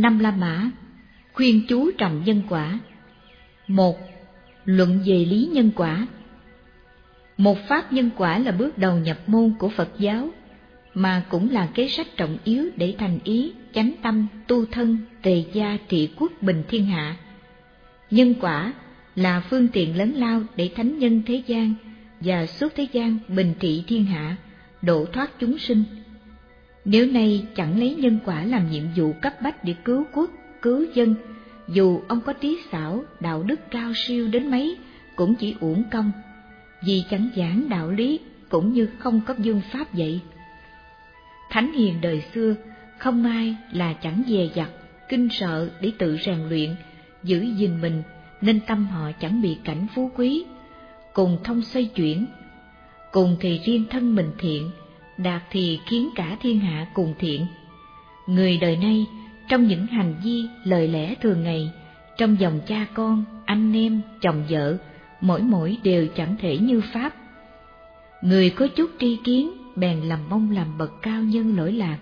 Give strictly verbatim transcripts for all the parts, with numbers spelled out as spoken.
Năm La Mã khuyên chú trọng nhân quả. Một. Luận về lý nhân quả. Một pháp nhân quả là bước đầu nhập môn của Phật giáo, mà cũng là kế sách trọng yếu để thành ý, chánh tâm, tu thân, tề gia, trị quốc, bình thiên hạ. Nhân quả là phương tiện lớn lao để thánh nhân thế gian và suốt thế gian bình trị thiên hạ, độ thoát chúng sinh. Nếu nay chẳng lấy nhân quả làm nhiệm vụ cấp bách để cứu quốc, cứu dân, dù ông có trí xảo, đạo đức cao siêu đến mấy cũng chỉ uổng công, vì chẳng giảng đạo lý cũng như không có phương pháp dạy. Thánh hiền đời xưa không ai là chẳng dè dặt, kinh sợ để tự rèn luyện, giữ gìn mình, nên tâm họ chẳng bị cảnh phú quý, cùng thông xoay chuyển. Cùng thì riêng thân mình thiện, đạt thì khiến cả thiên hạ cùng thiện. Người đời nay trong những hành vi, lời lẽ thường ngày, trong dòng cha con, anh em, chồng vợ, mỗi mỗi đều chẳng thể như pháp. Người có chút tri kiến bèn làm mong làm bậc cao nhân lỗi lạc,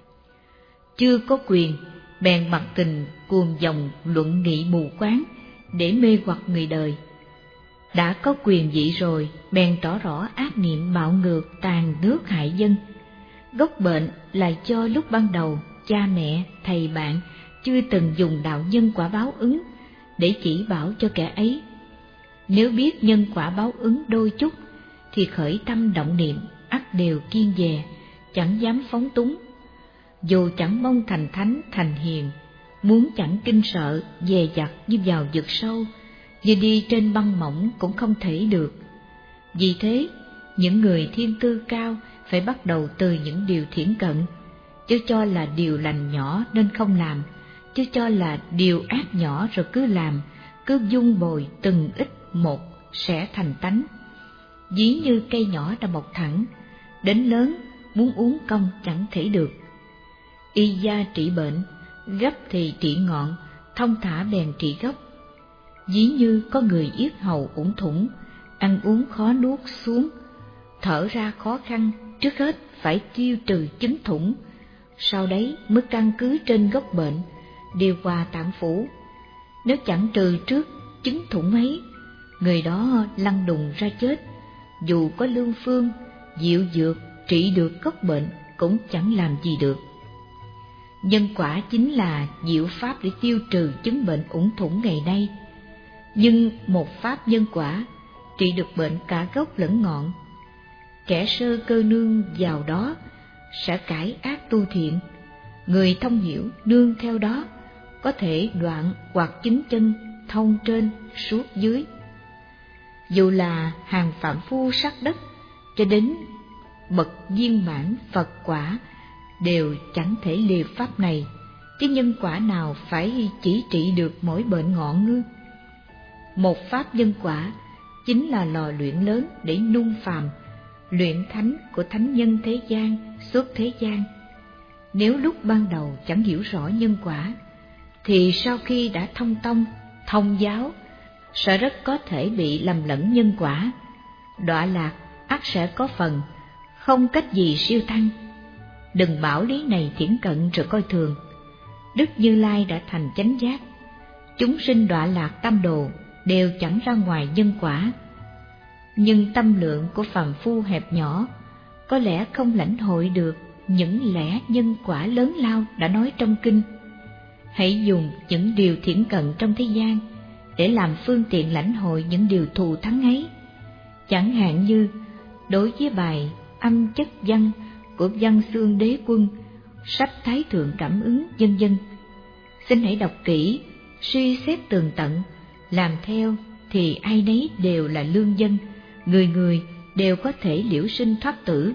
chưa có quyền bèn mặc tình cuồng dòng luận nghị mù quáng để mê hoặc người đời. Đã có quyền vị rồi bèn tỏ rõ ác niệm bạo ngược, tàn nước hại dân. Gốc bệnh là do lúc ban đầu cha mẹ, thầy bạn chưa từng dùng đạo nhân quả báo ứng để chỉ bảo cho kẻ ấy. Nếu biết nhân quả báo ứng đôi chút thì khởi tâm động niệm ắt đều kiêng dè, chẳng dám phóng túng. Dù chẳng mong thành thánh thành hiền, muốn chẳng kinh sợ dè dặt như vào vực sâu, như đi trên băng mỏng cũng không thể được. Vì thế, những người thiên tư cao phải bắt đầu từ những điều thiển cận, chứ cho là điều lành nhỏ nên không làm, chứ cho là điều ác nhỏ rồi cứ làm, cứ dung bồi từng ít một sẽ thành tánh. Ví như cây nhỏ đã mọc thẳng, đến lớn muốn uống công chẳng thể được. Y gia trị bệnh, gấp thì trị ngọn, thông thả bèn trị gốc. Ví như có người yết hầu ủng thủng, ăn uống khó nuốt xuống, thở ra khó khăn, trước hết phải tiêu trừ chứng thủng, sau đấy mới căn cứ trên gốc bệnh, điều hòa tạng phủ. Nếu chẳng trừ trước chứng thủng ấy, người đó lăn đùng ra chết, dù có lương phương, diệu dược trị được gốc bệnh cũng chẳng làm gì được. Nhân quả chính là diệu pháp để tiêu trừ chứng bệnh ủng thủng ngày nay. Nhưng một pháp nhân quả trị được bệnh cả gốc lẫn ngọn. Kẻ sơ cơ nương vào đó sẽ cải ác tu thiện, người thông hiểu nương theo đó có thể đoạn hoặc chứng chân thông trên suốt dưới. Dù là hàng phạm phu sắc đất cho đến bậc viên mãn Phật quả đều chẳng thể liều pháp này, chứ nhân quả nào phải chỉ trị được mỗi bệnh ngọn ngư. Một pháp nhân quả chính là lò luyện lớn để nung phàm, luyện thánh của thánh nhân thế gian, suốt thế gian. Nếu lúc ban đầu chẳng hiểu rõ nhân quả, thì sau khi đã thông tông, thông giáo, sẽ rất có thể bị lầm lẫn nhân quả, đọa lạc ắt sẽ có phần, không cách gì siêu thăng. Đừng bảo lý này thiển cận rồi coi thường. Đức Như Lai đã thành chánh giác, chúng sinh đọa lạc tam đồ đều chẳng ra ngoài nhân quả. Nhưng tâm lượng của phàm phu hẹp nhỏ có lẽ không lãnh hội được những lẽ nhân quả lớn lao đã nói trong kinh. Hãy dùng những điều thiển cận trong thế gian để làm phương tiện lãnh hội những điều thù thắng ấy. Chẳng hạn như đối với bài Âm Chất Văn của Văn Xương Đế Quân, sách Thái Thượng Cảm Ứng vân vân. Xin hãy đọc kỹ, suy xét tường tận, làm theo thì ai nấy đều là lương dân, người người đều có thể liễu sinh thoát tử.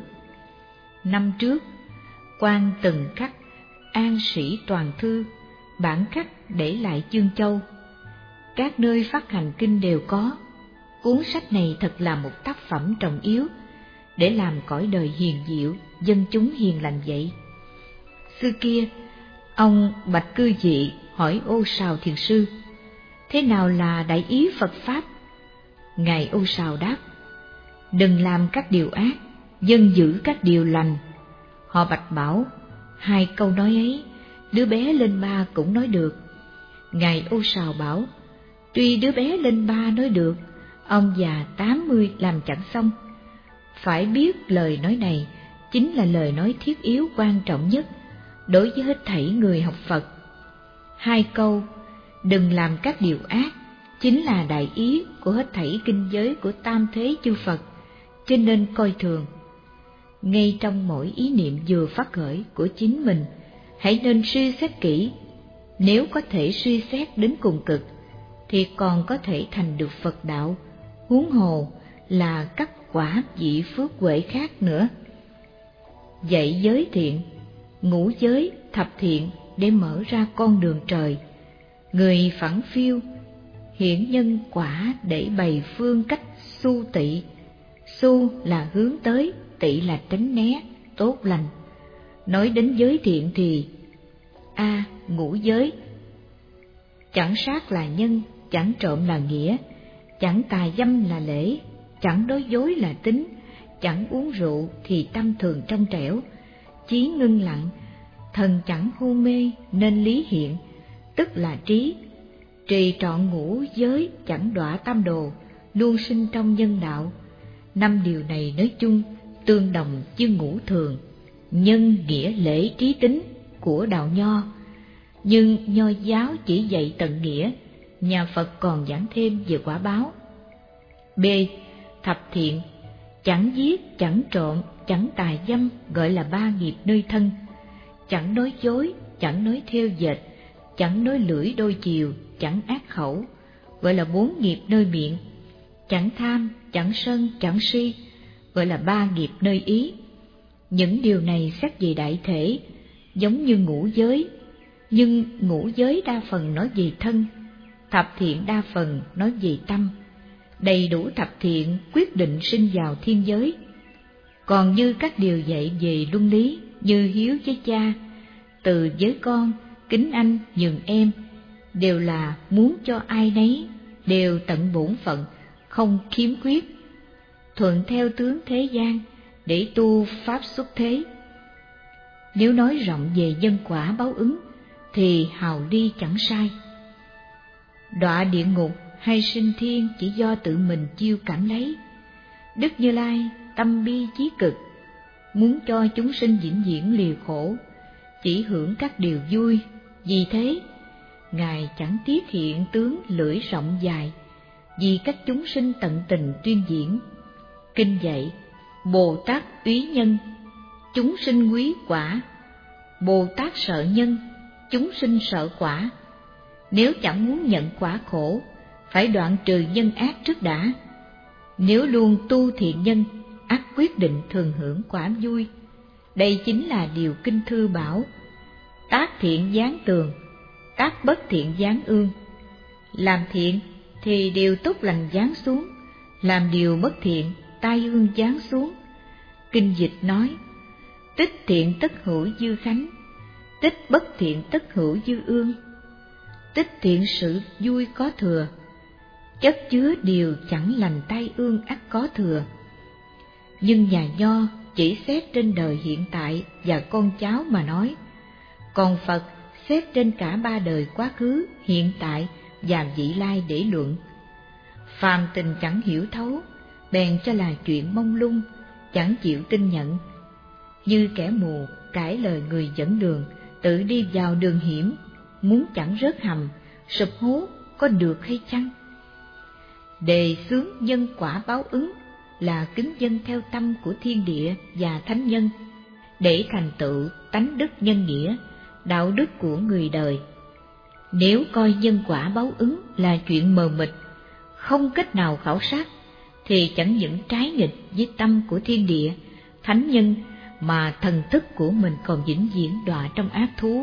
Năm trước, quan từng khắc An Sĩ Toàn Thư, bản khắc để lại Chương Châu. Các nơi phát hành kinh đều có. Cuốn sách này thật là một tác phẩm trọng yếu để làm cõi đời hiền diệu, dân chúng hiền lành vậy. Xưa kia, ông Bạch Cư Dị hỏi Ô Sào Thiền Sư, thế nào là đại ý Phật Pháp? Ngài Ô Sào đáp, đừng làm các điều ác, dân giữ các điều lành. Họ bạch bảo, hai câu nói ấy đứa bé lên ba cũng nói được. Ngài Ô Sào bảo, tuy đứa bé lên ba nói được, ông già tám mươi làm chẳng xong. Phải biết lời nói này chính là lời nói thiết yếu quan trọng nhất đối với hết thảy người học Phật. Hai câu đừng làm các điều ác chính là đại ý của hết thảy kinh giới của tam thế chư Phật, cho nên coi thường. Ngay trong mỗi ý niệm vừa phát khởi của chính mình, hãy nên suy xét kỹ. Nếu có thể suy xét đến cùng cực, thì còn có thể thành được Phật đạo, huống hồ là các quả vị phước huệ khác nữa. Dạy giới thiện, ngũ giới, thập thiện để mở ra con đường trời. Người phẳng phiu, hiển nhân quả để bày phương cách su tị. Su là hướng tới, tị là tránh né, tốt lành. Nói đến giới thiện thì a à, ngũ giới. Chẳng sát là nhân, chẳng trộm là nghĩa, chẳng tà dâm là lễ, chẳng nói dối là tính, chẳng uống rượu thì tâm thường trong trẻo, chí ngưng lặng, thần chẳng hôn mê nên lý hiện, tức là trí. Trì trọn ngũ giới chẳng đọa tam đồ, luôn sinh trong nhân đạo. Năm điều này nói chung tương đồng với ngũ thường, nhân nghĩa lễ trí tính của đạo Nho. Nhưng Nho giáo chỉ dạy tận nghĩa, nhà Phật còn giảng thêm về quả báo. B. Thập thiện, chẳng giết, chẳng trộm, chẳng tà dâm gọi là ba nghiệp nơi thân. Chẳng nói dối, chẳng nói thêu dệt, chẳng nói lưỡi đôi chiều, chẳng ác khẩu gọi là bốn nghiệp nơi miệng. Chẳng tham, chẳng sân, chẳng si gọi là ba nghiệp nơi ý. Những điều này xét về đại thể giống như ngũ giới, nhưng ngũ giới đa phần nói về thân, thập thiện đa phần nói về tâm. Đầy đủ thập thiện quyết định sinh vào thiên giới. Còn như các điều dạy về luân lý như hiếu với cha, từ với con, kính anh, nhường em, đều là muốn cho ai nấy đều tận bổn phận, không khiếm khuyết, thuận theo tướng thế gian để tu pháp xuất thế. Nếu nói rộng về nhân quả báo ứng thì hào đi chẳng sai. Đọa địa ngục hay sinh thiên chỉ do tự mình chiêu cảm lấy. Đức Như Lai tâm bi chí cực, muốn cho chúng sinh vĩnh viễn liều khổ, chỉ hưởng các điều vui. Vì thế Ngài chẳng tiếc hiện tướng lưỡi rộng dài, vì các chúng sinh tận tình tuyên diễn. Kinh dạy Bồ Tát úy nhân, chúng sinh quý quả. Bồ Tát sợ nhân, chúng sinh sợ quả. Nếu chẳng muốn nhận quả khổ, phải đoạn trừ nhân ác trước đã. Nếu luôn tu thiện nhân, ắt quyết định thường hưởng quả vui. Đây chính là điều kinh thư bảo: tác thiện giáng tường, tác bất thiện giáng ương. Làm thiện thì điều tốt lành giáng xuống, làm điều bất thiện tai ương giáng xuống. Kinh dịch nói: tích thiện tất hữu dư khánh, tích bất thiện tất hữu dư ương. Tích thiện sự vui có thừa, chất chứa điều chẳng lành tai ương ắt có thừa. Nhưng nhà Nho chỉ xét trên đời hiện tại và con cháu mà nói, còn Phật xét trên cả ba đời quá khứ, hiện tại và vị lai để luận. Phàm tình chẳng hiểu thấu, bèn cho là chuyện mông lung, chẳng chịu tin nhận. Như kẻ mù cãi lời người dẫn đường, tự đi vào đường hiểm, muốn chẳng rớt hầm, sụp hố có được hay chăng? Đề xướng nhân quả báo ứng là kính dân theo tâm của thiên địa và thánh nhân, để thành tựu tánh đức nhân nghĩa, đạo đức của người đời. Nếu coi nhân quả báo ứng là chuyện mờ mịt, không cách nào khảo sát, thì chẳng những trái nghịch với tâm của thiên địa, thánh nhân, mà thần thức của mình còn vĩnh viễn đọa trong ác thú.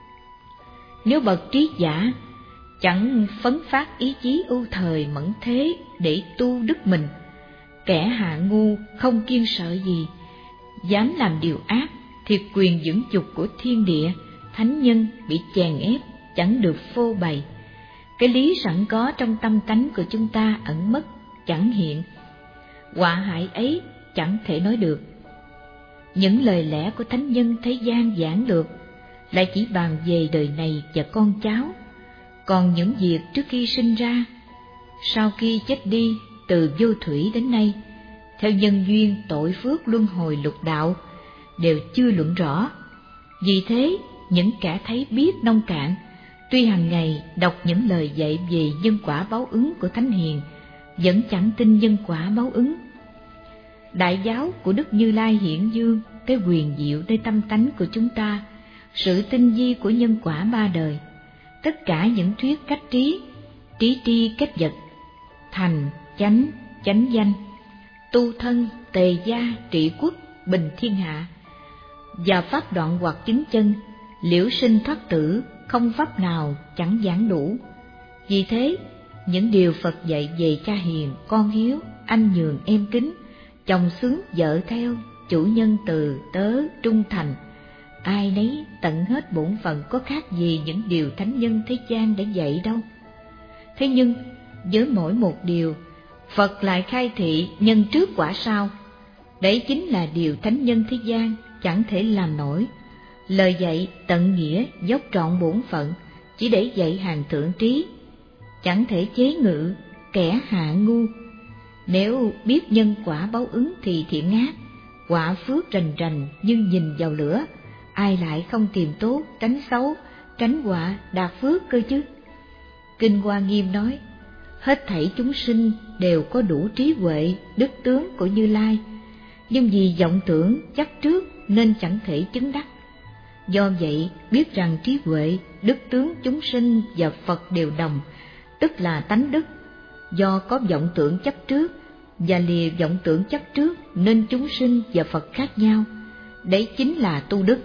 Nếu bậc trí giả chẳng phấn phát ý chí ưu thời mẫn thế để tu đức mình, kẻ hạ ngu không kiêng sợ gì, dám làm điều ác, thì quyền dưỡng dục của thiên địa, thánh nhân bị chèn ép, chẳng được phô bày. Cái lý sẵn có trong tâm tánh của chúng ta ẩn mất, chẳng hiện. Họa hại ấy chẳng thể nói được. Những lời lẽ của thánh nhân thế gian giảng lược lại chỉ bàn về đời này và con cháu, còn những việc trước khi sinh ra, sau khi chết đi từ vô thủy đến nay, theo nhân duyên tội phước luân hồi lục đạo, đều chưa luận rõ. Vì thế, những kẻ thấy biết nông cạn, tuy hàng ngày đọc những lời dạy về nhân quả báo ứng của Thánh Hiền, vẫn chẳng tin nhân quả báo ứng. Đại giáo của Đức Như Lai hiển dương cái quyền diệu nơi tâm tánh của chúng ta, sự tinh vi của nhân quả ba đời, tất cả những thuyết cách trí, trí tri cách vật, thành, chánh, chánh danh, tu thân, tề gia, trị quốc, bình thiên hạ, và pháp đoạn hoặc chứng chân, liễu sinh thoát tử, không pháp nào chẳng giảng đủ. Vì thế, những điều Phật dạy về cha hiền, con hiếu, anh nhường em kính, chồng xứng, vợ theo, chủ nhân từ, tớ, trung thành, ai nấy tận hết bổn phận, có khác gì những điều thánh nhân thế gian đã dạy đâu. Thế nhưng, với mỗi một điều, Phật lại khai thị nhân trước quả sau. Đấy chính là điều thánh nhân thế gian chẳng thể làm nổi. Lời dạy tận nghĩa dốc trọn bổn phận, chỉ để dạy hàng thượng trí, chẳng thể chế ngự kẻ hạ ngu. Nếu biết nhân quả báo ứng thì thiện ác, quả phước rành rành nhưng nhìn vào lửa, ai lại không tìm tốt, tránh xấu, tránh họa, đạt phước cơ chứ. Kinh Hoa Nghiêm nói, hết thảy chúng sinh đều có đủ trí huệ, đức tướng của Như Lai, nhưng vì vọng tưởng chấp trước nên chẳng thể chứng đắc. Do vậy, biết rằng trí huệ, đức tướng chúng sinh và Phật đều đồng, tức là tánh đức. Do có vọng tưởng chấp trước và lìa vọng tưởng chấp trước nên chúng sinh và Phật khác nhau. Đấy chính là tu đức.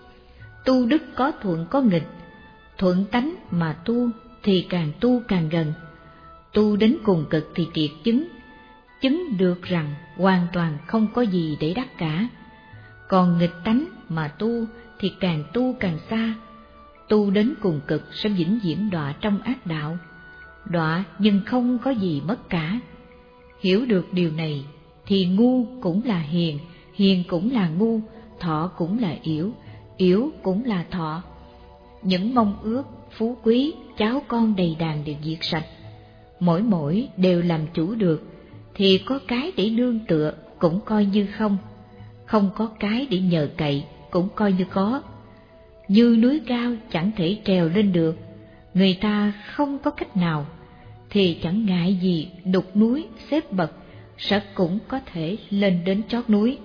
Tu đức có thuận có nghịch, thuận tánh mà tu thì càng tu càng gần, tu đến cùng cực thì triệt chứng, chứng được rằng hoàn toàn không có gì để đắc cả. Còn nghịch tánh mà tu thì càng tu càng xa, tu đến cùng cực sẽ vĩnh viễn đọa trong ác đạo, đọa nhưng không có gì mất cả. Hiểu được điều này thì ngu cũng là hiền, hiền cũng là ngu, thọ cũng là yểu, yểu cũng là thọ. Những mong ước, phú quý, cháu con đầy đàn đều diệt sạch, mỗi mỗi đều làm chủ được, thì có cái để nương tựa cũng coi như không, không có cái để nhờ cậy cũng coi như có. Như núi cao chẳng thể trèo lên được, người ta không có cách nào, thì chẳng ngại gì đục núi xếp bậc, sẽ cũng có thể lên đến chót núi.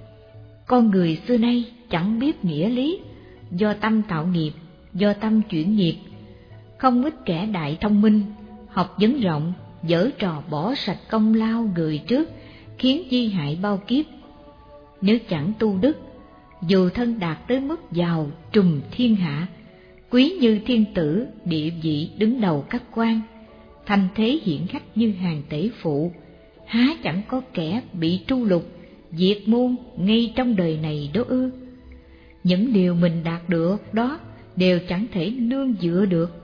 Con người xưa nay chẳng biết nghĩa lý, do tâm tạo nghiệp, do tâm chuyển nghiệp. Không ít kẻ đại thông minh, học vấn rộng, giở trò bỏ sạch công lao người trước, khiến di hại bao kiếp. Nếu chẳng tu đức, dù thân đạt tới mức giàu trùm thiên hạ, quý như thiên tử, địa vị đứng đầu các quan, thành thế hiển khách như hàng tể phụ, há chẳng có kẻ bị tru lục, diệt môn ngay trong đời này đó ư? Những điều mình đạt được đó đều chẳng thể nương dựa được.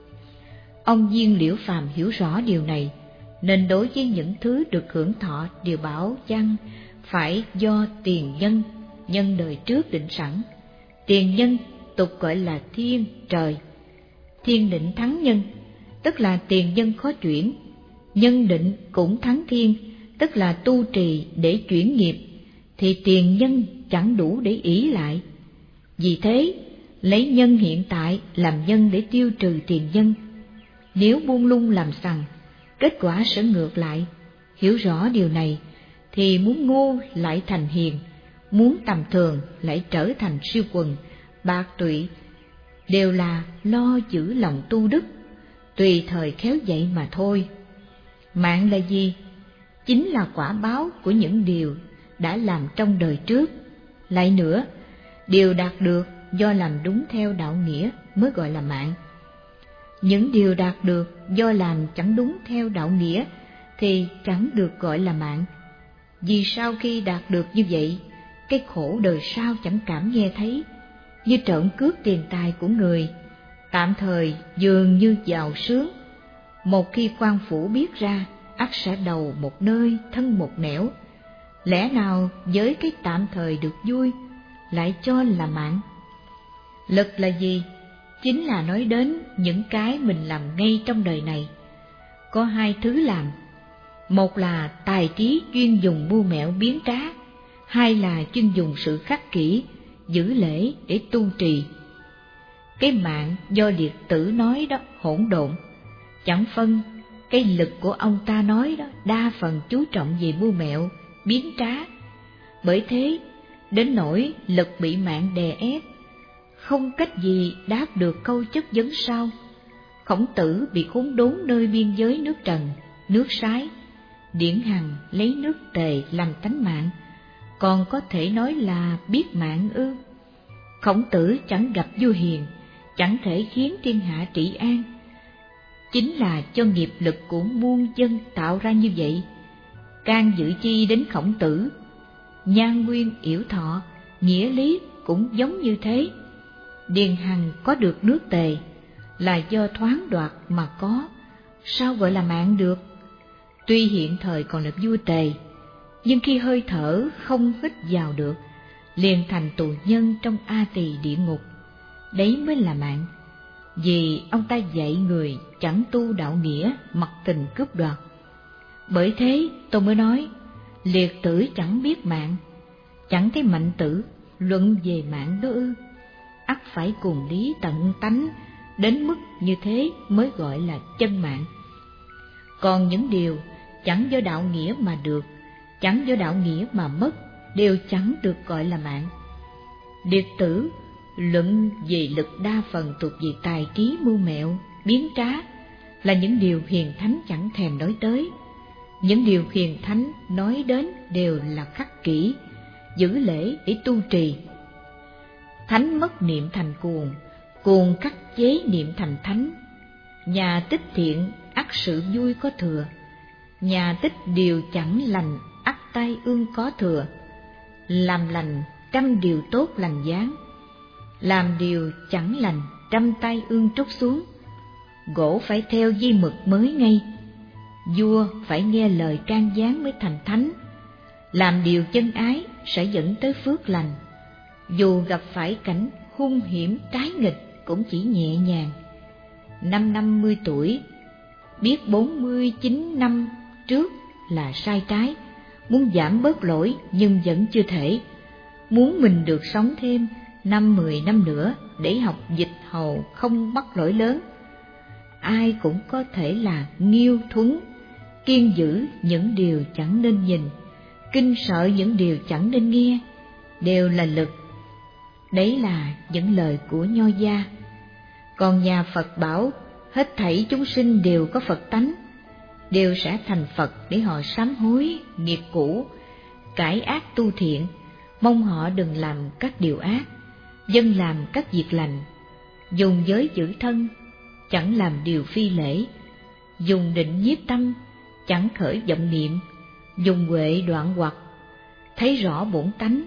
Ông Viên Liễu Phàm hiểu rõ điều này, nên đối với những thứ được hưởng thọ đều bảo chăng phải do tiền nhân, nhân đời trước định sẵn. Tiền nhân tục gọi là thiên, trời. Thiên định thắng nhân, tức là tiền nhân khó chuyển. Nhân định cũng thắng thiên, tức là tu trì để chuyển nghiệp, thì tiền nhân chẳng đủ để ỷ lại. Vì thế, lấy nhân hiện tại làm nhân để tiêu trừ tiền nhân. Nếu buông lung làm sằng, kết quả sẽ ngược lại. Hiểu rõ điều này, thì muốn ngu lại thành hiền, muốn tầm thường lại trở thành siêu quần, bạc tụy, đều là lo giữ lòng tu đức, tùy thời khéo dạy mà thôi. Mạng là gì? Chính là quả báo của những điều đã làm trong đời trước. Lại nữa, điều đạt được do làm đúng theo đạo nghĩa mới gọi là mạng. Những điều đạt được do làm chẳng đúng theo đạo nghĩa thì chẳng được gọi là mạng. Vì sau khi đạt được như vậy, cái khổ đời sau chẳng cảm nghe thấy, như trộm cướp tiền tài của người, tạm thời dường như giàu sướng. Một khi quan phủ biết ra, ắt sẽ đầu một nơi, thân một nẻo. Lẽ nào với cái tạm thời được vui lại cho là mạng? Lực là gì? Chính là nói đến những cái mình làm ngay trong đời này. Có hai thứ làm, một là tài trí chuyên dùng mưu mẹo biến trá, hai là chuyên dùng sự khắc kỷ, giữ lễ để tu trì. Cái mạng do Liệt Tử nói đó hỗn độn, chẳng phân cái lực của ông ta nói đó đa phần chú trọng về mưu mẹo, biến trá. Bởi thế, đến nỗi lực bị mạng đè ép, không cách gì đáp được câu chất vấn sau. Khổng Tử bị khốn đốn nơi biên giới nước Trần, nước Sái, Điển Hằng lấy nước Tề làm tánh mạng, còn có thể nói là biết mạng ư? Khổng Tử chẳng gặp vua hiền, chẳng thể khiến thiên hạ trị an. Chính là cho nghiệp lực của muôn dân tạo ra như vậy. Can dự chi đến Khổng Tử? Nhan Nguyên yểu thọ, nghĩa lý cũng giống như thế. Điền Hằng có được nước Tề là do thoáng đoạt mà có, sao gọi là mạng được? Tuy hiện thời còn là vua Tề, nhưng khi hơi thở không hít vào được, liền thành tù nhân trong A Tỳ địa ngục. Đấy mới là mạng. Vì ông ta dạy người chẳng tu đạo nghĩa, mặc tình cướp đoạt. Bởi thế tôi mới nói, Liệt Tử chẳng biết mạng, chẳng thấy Mạnh Tử luận về mạng đó ư? Ắt phải cùng lý tận tánh, đến mức như thế mới gọi là chân mạng. Còn những điều chẳng do đạo nghĩa mà được, chẳng do đạo nghĩa mà mất, đều chẳng được gọi là mạng. Liệt Tử luận về lực đa phần thuộc về tài trí mưu mẹo, biến trá, là những điều hiền thánh chẳng thèm nói tới. Những điều hiền thánh nói đến đều là khắc kỷ, giữ lễ để tu trì. Thánh mất niệm thành cuồng, cuồng khắc chế niệm thành thánh. Nhà tích thiện ắt sự vui có thừa, nhà tích điều chẳng lành ắt tai ương có thừa. Làm lành trăm điều tốt lành giáng, làm điều chẳng lành trăm tai ương trút xuống. Gỗ phải theo dây mực mới ngay, vua phải nghe lời can gián mới thành thánh. Làm điều chân ái sẽ dẫn tới phước lành, dù gặp phải cảnh hung hiểm trái nghịch cũng chỉ nhẹ nhàng. Năm năm mươi tuổi, biết bốn mươi chín năm trước là sai trái, muốn giảm bớt lỗi nhưng vẫn chưa thể. Muốn mình được sống thêm năm mười năm nữa để học dịch hầu không mắc lỗi lớn. Ai cũng có thể là nghiêu thuấn, kiên giữ những điều chẳng nên nhìn, kinh sợ những điều chẳng nên nghe, đều là lực. Đấy là những lời của Nho gia. Còn nhà Phật bảo hết thảy chúng sinh đều có Phật tánh, đều sẽ thành Phật để họ sám hối nghiệp cũ, cải ác tu thiện, mong họ đừng làm các điều ác, dân làm các việc lành, dùng giới giữ thân, chẳng làm điều phi lễ, dùng định nhiếp tâm, chẳng khởi vọng niệm, dùng huệ đoạn hoặc, thấy rõ bổn tánh.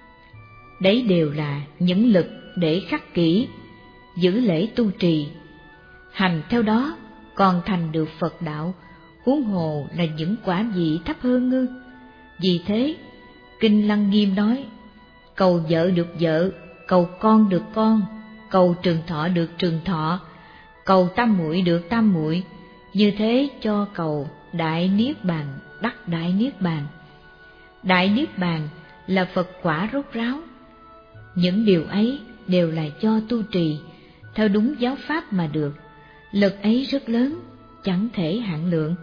Đấy đều là những lực để khắc kỷ, giữ lễ tu trì. Hành theo đó còn thành được Phật đạo, huống hồ là những quả vị thấp hơn ư? Vì thế, Kinh Lăng Nghiêm nói, cầu vợ được vợ, cầu con được con, cầu trường thọ được trường thọ, cầu tam muội được tam muội, như thế cho cầu đại niết bàn đắc đại niết bàn. Đại niết bàn là Phật quả rốt ráo. Những điều ấy đều là cho tu trì theo đúng giáo pháp mà được. Lực ấy rất lớn, chẳng thể hạn lượng.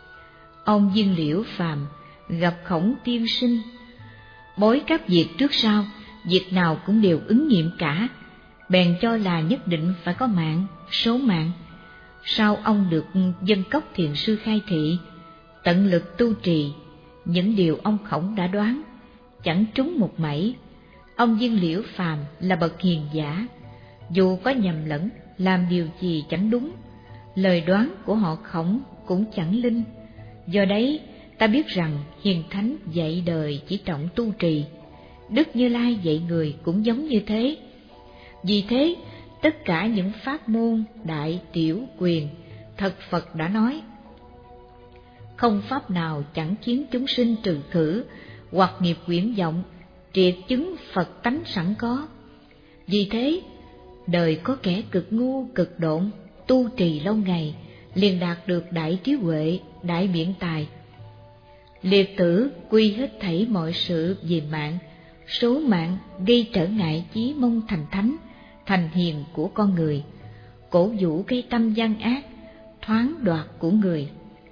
Ông Viên Liễu Phàm gặp Khổng Tiên Sinh, bối các việc trước sau, việc nào cũng đều ứng nghiệm cả, bèn cho là nhất định phải có mạng, số mạng. Sau ông được Dân Cốc Thiền Sư khai thị, tận lực tu trì, những điều ông Khổng đã đoán, chẳng trúng một mảy. Ông Viên Liễu Phàm là bậc hiền giả, dù có nhầm lẫn, làm điều gì chẳng đúng, lời đoán của họ Khổng cũng chẳng linh. Do đấy, ta biết rằng hiền thánh dạy đời chỉ trọng tu trì, Đức Như Lai dạy người cũng giống như thế. Vì thế, tất cả những pháp môn đại tiểu quyền, thật Phật đã nói, không pháp nào chẳng khiến chúng sinh trừ khử hoặc nghiệp quyển vọng, triệt chứng Phật tánh sẵn có. Vì thế, Đời có kẻ cực ngu cực độn, tu trì lâu ngày, liền đạt được đại trí huệ, đại biện tài. Liệt tử quy hết thảy mọi sự về mạng, số mạng gây trở ngại chí mong thành thánh, thành hiền của con người, cổ vũ cái tâm gian ác, thoáng đoạt của người.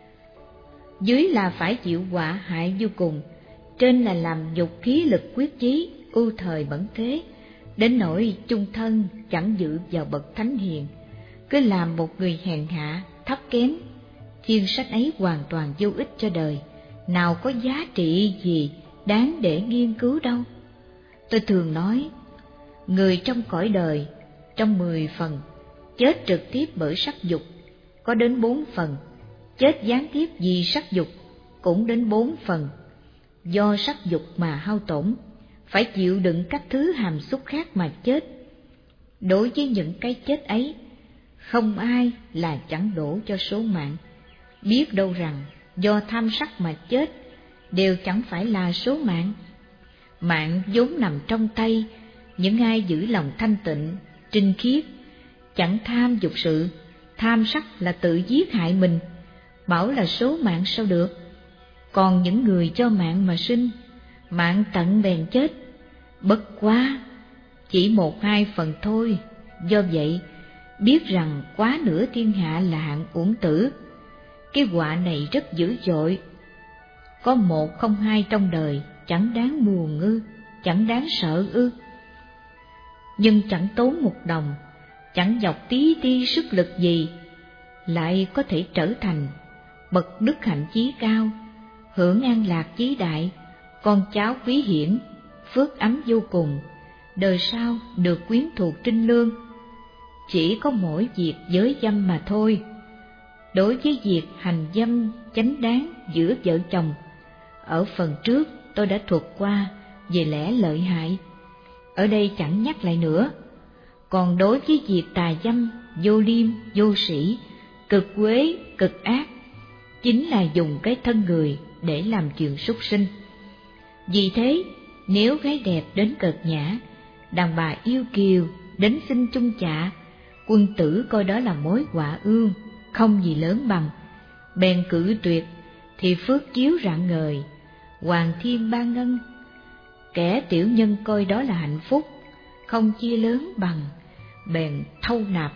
Dưới là phải chịu họa hại vô cùng, trên là làm dục khí lực quyết chí, ưu thời bẩn thế, đến nỗi chung thân chẳng dự vào bậc thánh hiền, cứ làm một người hèn hạ, thấp kém. Thiên sách ấy hoàn toàn vô ích cho đời, nào có giá trị gì đáng để nghiên cứu đâu. Tôi thường nói, người trong cõi đời, trong mười phần, chết trực tiếp bởi sắc dục có đến bốn phần, chết gián tiếp vì sắc dục cũng đến bốn phần. Do sắc dục mà hao tổn, phải chịu đựng các thứ hàm xúc khác mà chết. Đối với những cái chết ấy, không ai là chẳng đổ cho số mạng. Biết đâu rằng do tham sắc mà chết đều chẳng phải là số mạng. Mạng vốn nằm trong tay những ai giữ lòng thanh tịnh, trinh khiết, chẳng tham dục sự. Tham sắc là tự giết hại mình, bảo là số mạng sao được. Còn những người cho mạng mà sinh, mạng tận bèn chết, bất quá chỉ một hai phần thôi. Do vậy, biết rằng quá nửa thiên hạ là hạng uổng tử. Cái họa này rất dữ dội, có một không hai trong đời, chẳng đáng buồn ư, chẳng đáng sợ ư. Nhưng chẳng tốn một đồng, chẳng dọc tí ti sức lực gì, lại có thể trở thành bậc đức hạnh chí cao, hưởng an lạc chí đại, con cháu quý hiển, phước ấm vô cùng, đời sau được quyến thuộc trinh lương. Chỉ có mỗi việc giới dâm mà thôi. Đối với việc hành dâm chánh đáng giữa vợ chồng, ở phần trước tôi đã thuật qua về lẽ lợi hại, ở đây chẳng nhắc lại nữa. Còn đối với việc tà dâm, vô liêm, vô sĩ, cực quế, cực ác, chính là dùng cái thân người để làm chuyện súc sinh. Vì thế, nếu gái đẹp đến cợt nhã, đàn bà yêu kiều đến xin chung chạ, quân tử coi đó là mối họa ương, không gì lớn bằng, bèn cử tuyệt, thì phước chiếu rạng ngời, hoàng thiên ban ngân. Kẻ tiểu nhân coi đó là hạnh phúc, không chia lớn bằng, bèn thâu nạp,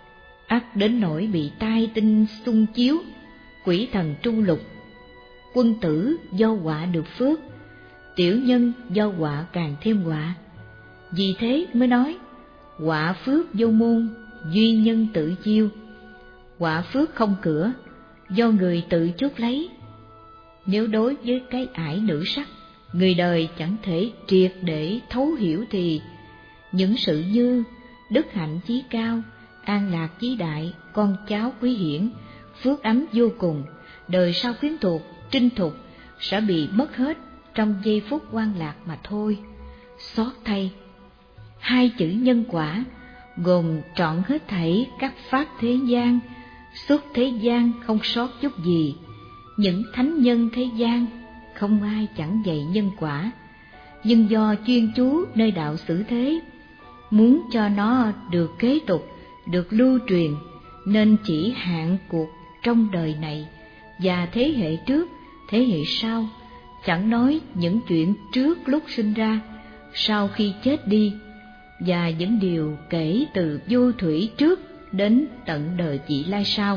ắt đến nỗi bị tai tinh xung chiếu, quỷ thần tru lục. Quân tử do họa được phước, tiểu nhân do họa càng thêm họa. Vì thế mới nói, họa phước vô môn, duy nhân tự chiêu. Họa phước không cửa, do người tự chuốc lấy. Nếu đối với cái ải nữ sắc, người đời chẳng thể triệt để thấu hiểu, thì những sự như đức hạnh chí cao, an lạc chí đại, con cháu quý hiển, phước ấm vô cùng, đời sau quyến thuộc, trinh thục sẽ bị mất hết trong giây phút hoang lạc mà thôi. Xót thay, hai chữ nhân quả gồm trọn hết thảy các pháp thế gian, suốt thế gian không sót chút gì. Những thánh nhân thế gian không ai chẳng dạy nhân quả, nhưng do chuyên chú nơi đạo xử thế, muốn cho nó được kế tục, được lưu truyền, nên chỉ hạn cuộc trong đời này và thế hệ trước, thế hệ sau, chẳng nói những chuyện trước lúc sinh ra, sau khi chết đi, và những điều kể từ vô thủy trước đến tận đời vị lai sau.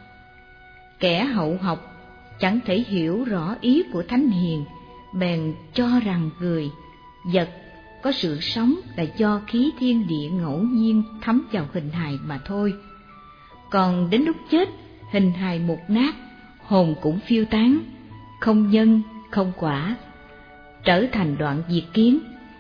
Kẻ hậu học chẳng thể hiểu rõ ý của thánh hiền, bèn cho rằng người, vật có sự sống là do khí thiên địa ngẫu nhiên thấm vào hình hài mà thôi. Còn đến lúc chết, hình hài mục nát, hồn cũng phiêu tán, không nhân, không quả, trở thành đoạn diệt kiến.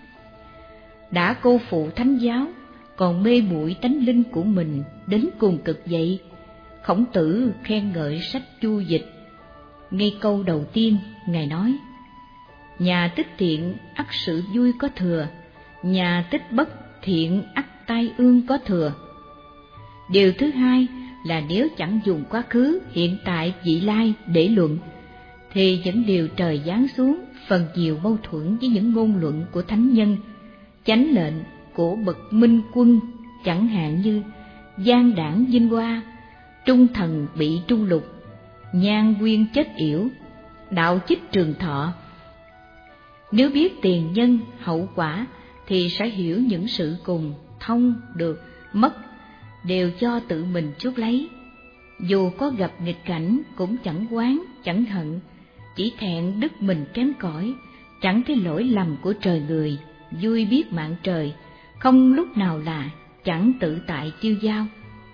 Đã cô phụ thánh giáo, còn mê muội tánh linh của mình đến cùng cực vậy. Khổng Tử khen ngợi sách Chu Dịch. Ngay câu đầu tiên, Ngài nói, nhà tích thiện ắt sự vui có thừa, nhà tích bất thiện ắt tai ương có thừa. Điều thứ hai là nếu chẳng dùng quá khứ, hiện tại, vị lai để luận, thì những điều trời giáng xuống phần nhiều mâu thuẫn với những ngôn luận của thánh nhân, chánh lệnh của bậc minh quân, chẳng hạn như gian đảng vinh hoa, trung thần bị trung lục, nhan quyên chết yểu, đạo chích trường thọ. Nếu biết tiền nhân hậu quả thì sẽ hiểu những sự cùng, thông, được, mất đều do tự mình chuốc lấy. Dù có gặp nghịch cảnh cũng chẳng oán, chẳng hận, chỉ thẹn đức mình kém cỏi, chẳng thấy lỗi lầm của trời người, vui biết mạng trời, không lúc nào là chẳng tự tại tiêu dao.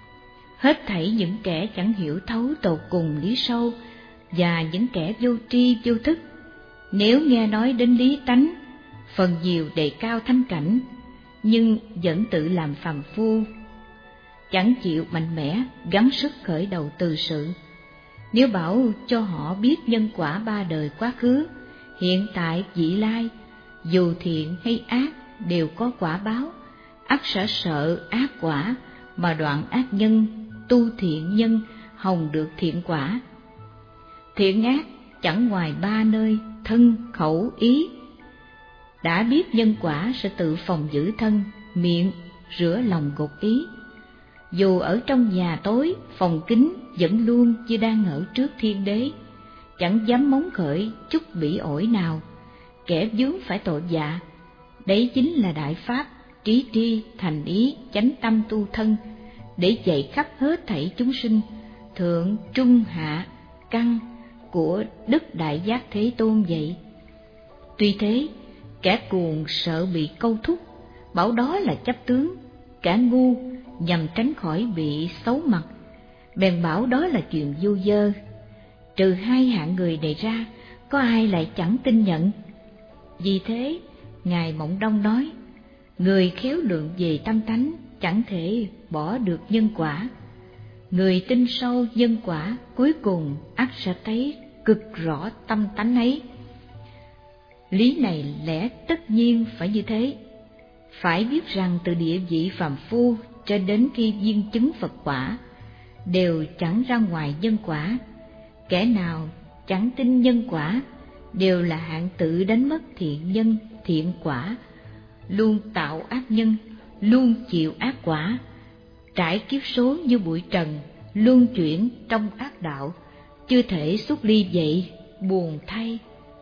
Hết thảy những kẻ chẳng hiểu thấu tột cùng lý sâu và những kẻ vô tri vô thức, nếu nghe nói đến lý tánh, phần nhiều đề cao thánh cảnh, nhưng vẫn tự làm phàm phu, chẳng chịu mạnh mẽ gắng sức khởi đầu từ sự. Nếu bảo cho họ biết nhân quả ba đời quá khứ, hiện tại, vị lai, dù thiện hay ác đều có quả báo, ắt sẽ sợ ác quả mà đoạn ác nhân, tu thiện nhân hồng được thiện quả. Thiện ác chẳng ngoài ba nơi thân, khẩu, ý. Đã biết nhân quả sẽ tự phòng giữ thân, miệng, rửa lòng gột ý. Dù ở trong nhà tối, phòng kín vẫn luôn như đang ở trước thiên đế, chẳng dám móng khởi chút bỉ ổi nào, kẻ vướng phải tội dạ. Đấy chính là đại pháp, trí tri, thành ý, chánh tâm tu thân, để dạy khắp hết thảy chúng sinh, thượng, trung, hạ, căn của Đức Đại Giác Thế Tôn vậy. Tuy thế, kẻ cuồng sợ bị câu thúc, bảo đó là chấp tướng, kẻ ngu nhằm tránh khỏi bị xấu mặt, bèn bảo đó là chuyện vô dơ. Trừ hai hạng người này ra, có ai lại chẳng tin nhận. Vì thế, Ngài Mộng Đông nói, người khéo lượng về tâm tánh chẳng thể bỏ được nhân quả. Người tin sâu nhân quả cuối cùng ắt sẽ thấy cực rõ tâm tánh ấy. Lý này lẽ tất nhiên phải như thế. Phải biết rằng từ địa vị phàm phu cho đến khi viên chứng Phật quả đều chẳng ra ngoài nhân quả. Kẻ nào chẳng tin nhân quả đều là hạng tự đánh mất thiện nhân, thiện quả, luôn tạo ác nhân, luôn chịu ác quả, trải kiếp số như bụi trần, luân chuyển trong ác đạo, chưa thể xuất ly vậy, buồn thay.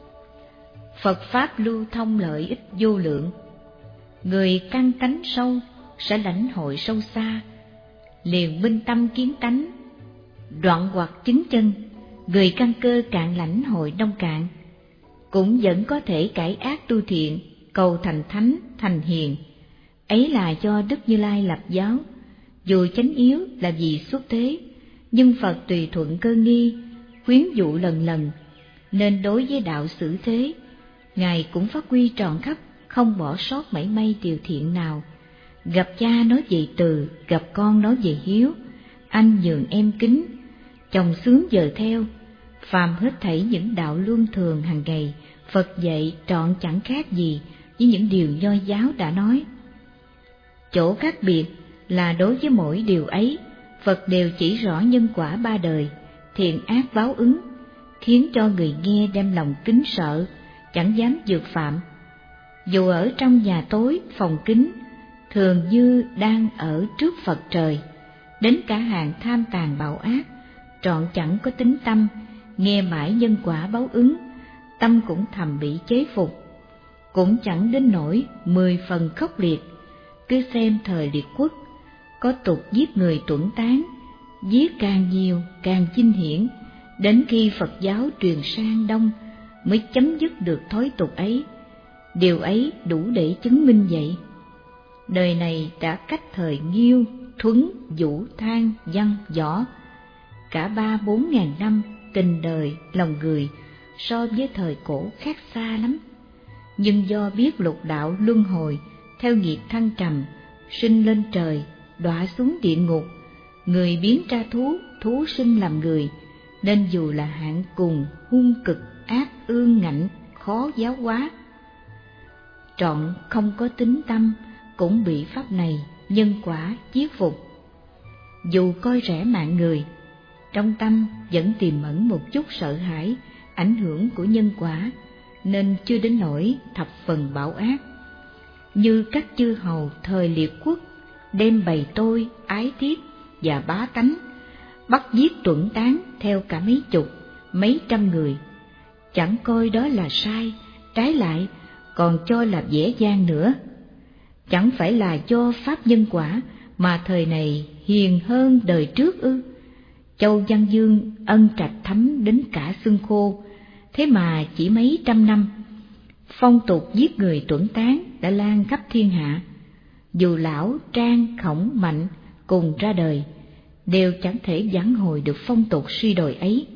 Phật Pháp lưu thông lợi ích vô lượng, người căn tánh sâu sẽ lãnh hội sâu xa, liền minh tâm kiến tánh, đoạn hoặc chứng chân, người căn cơ cạn lãnh hội nông cạn, cũng vẫn có thể cải ác tu thiện, cầu thành thánh, thành hiền. Ấy là do Đức Như Lai lập giáo, dù chánh yếu là vì xuất thế, nhưng Phật tùy thuận cơ nghi, khuyến dụ lần lần, nên đối với đạo xử thế, Ngài cũng phát huy tròn khắp, không bỏ sót mảy may điều thiện nào. Gặp cha nói về từ, gặp con nói về hiếu, anh nhường em kính, chồng sướng giờ theo, phàm hết thảy những đạo luân thường hàng ngày, Phật dạy trọn chẳng khác gì với những điều nho giáo đã nói. Chỗ khác biệt là đối với mỗi điều ấy, Phật đều chỉ rõ nhân quả ba đời, thiện ác báo ứng, khiến cho người nghe đem lòng kính sợ, chẳng dám vượt phạm. Dù ở trong nhà tối, phòng kín, thường như đang ở trước Phật trời, đến cả hàng tham tàn bạo ác, trọn chẳng có tính tâm, nghe mãi nhân quả báo ứng, tâm cũng thầm bị chế phục, cũng chẳng đến nỗi mười phần khốc liệt. Cứ xem thời liệt quốc, có tục giết người tuẫn tán, giết càng nhiều càng chinh hiển, đến khi Phật giáo truyền sang Đông mới chấm dứt được thói tục ấy. Điều ấy đủ để chứng minh vậy. Đời này đã cách thời Nghiêu, Thuấn, Vũ, Thang, Văn, Võ cả ba bốn ngàn năm, tình đời lòng người so với thời cổ khác xa lắm. Nhưng do biết lục đạo luân hồi, theo nghiệp thăng trầm, sinh lên trời, đọa xuống địa ngục, người biến ra thú, thú sinh làm người, nên dù là hạng cùng hung cực, ác ương ngạnh, khó giáo hóa, trọn không có tính tâm, cũng bị pháp này nhân quả chiết phục. Dù coi rẻ mạng người, trong tâm vẫn tiềm ẩn một chút sợ hãi ảnh hưởng của nhân quả, nên chưa đến nỗi thập phần bạo ác. Như các chư hầu thời liệt quốc đem bày tôi, ái thiếp và bá tánh, bắt giết tuẫn tán theo cả mấy chục, mấy trăm người. Chẳng coi đó là sai, trái lại còn cho là dễ dàng nữa. Chẳng phải là do pháp nhân quả mà thời này hiền hơn đời trước ư? Châu Văn Dương ân trạch thấm đến cả xương khô, thế mà chỉ mấy trăm năm, phong tục giết người tuẫn tán đã lan khắp thiên hạ. Dù Lão, Trang, Khổng, Mạnh cùng ra đời, đều chẳng thể vãn hồi được phong tục suy đồi ấy.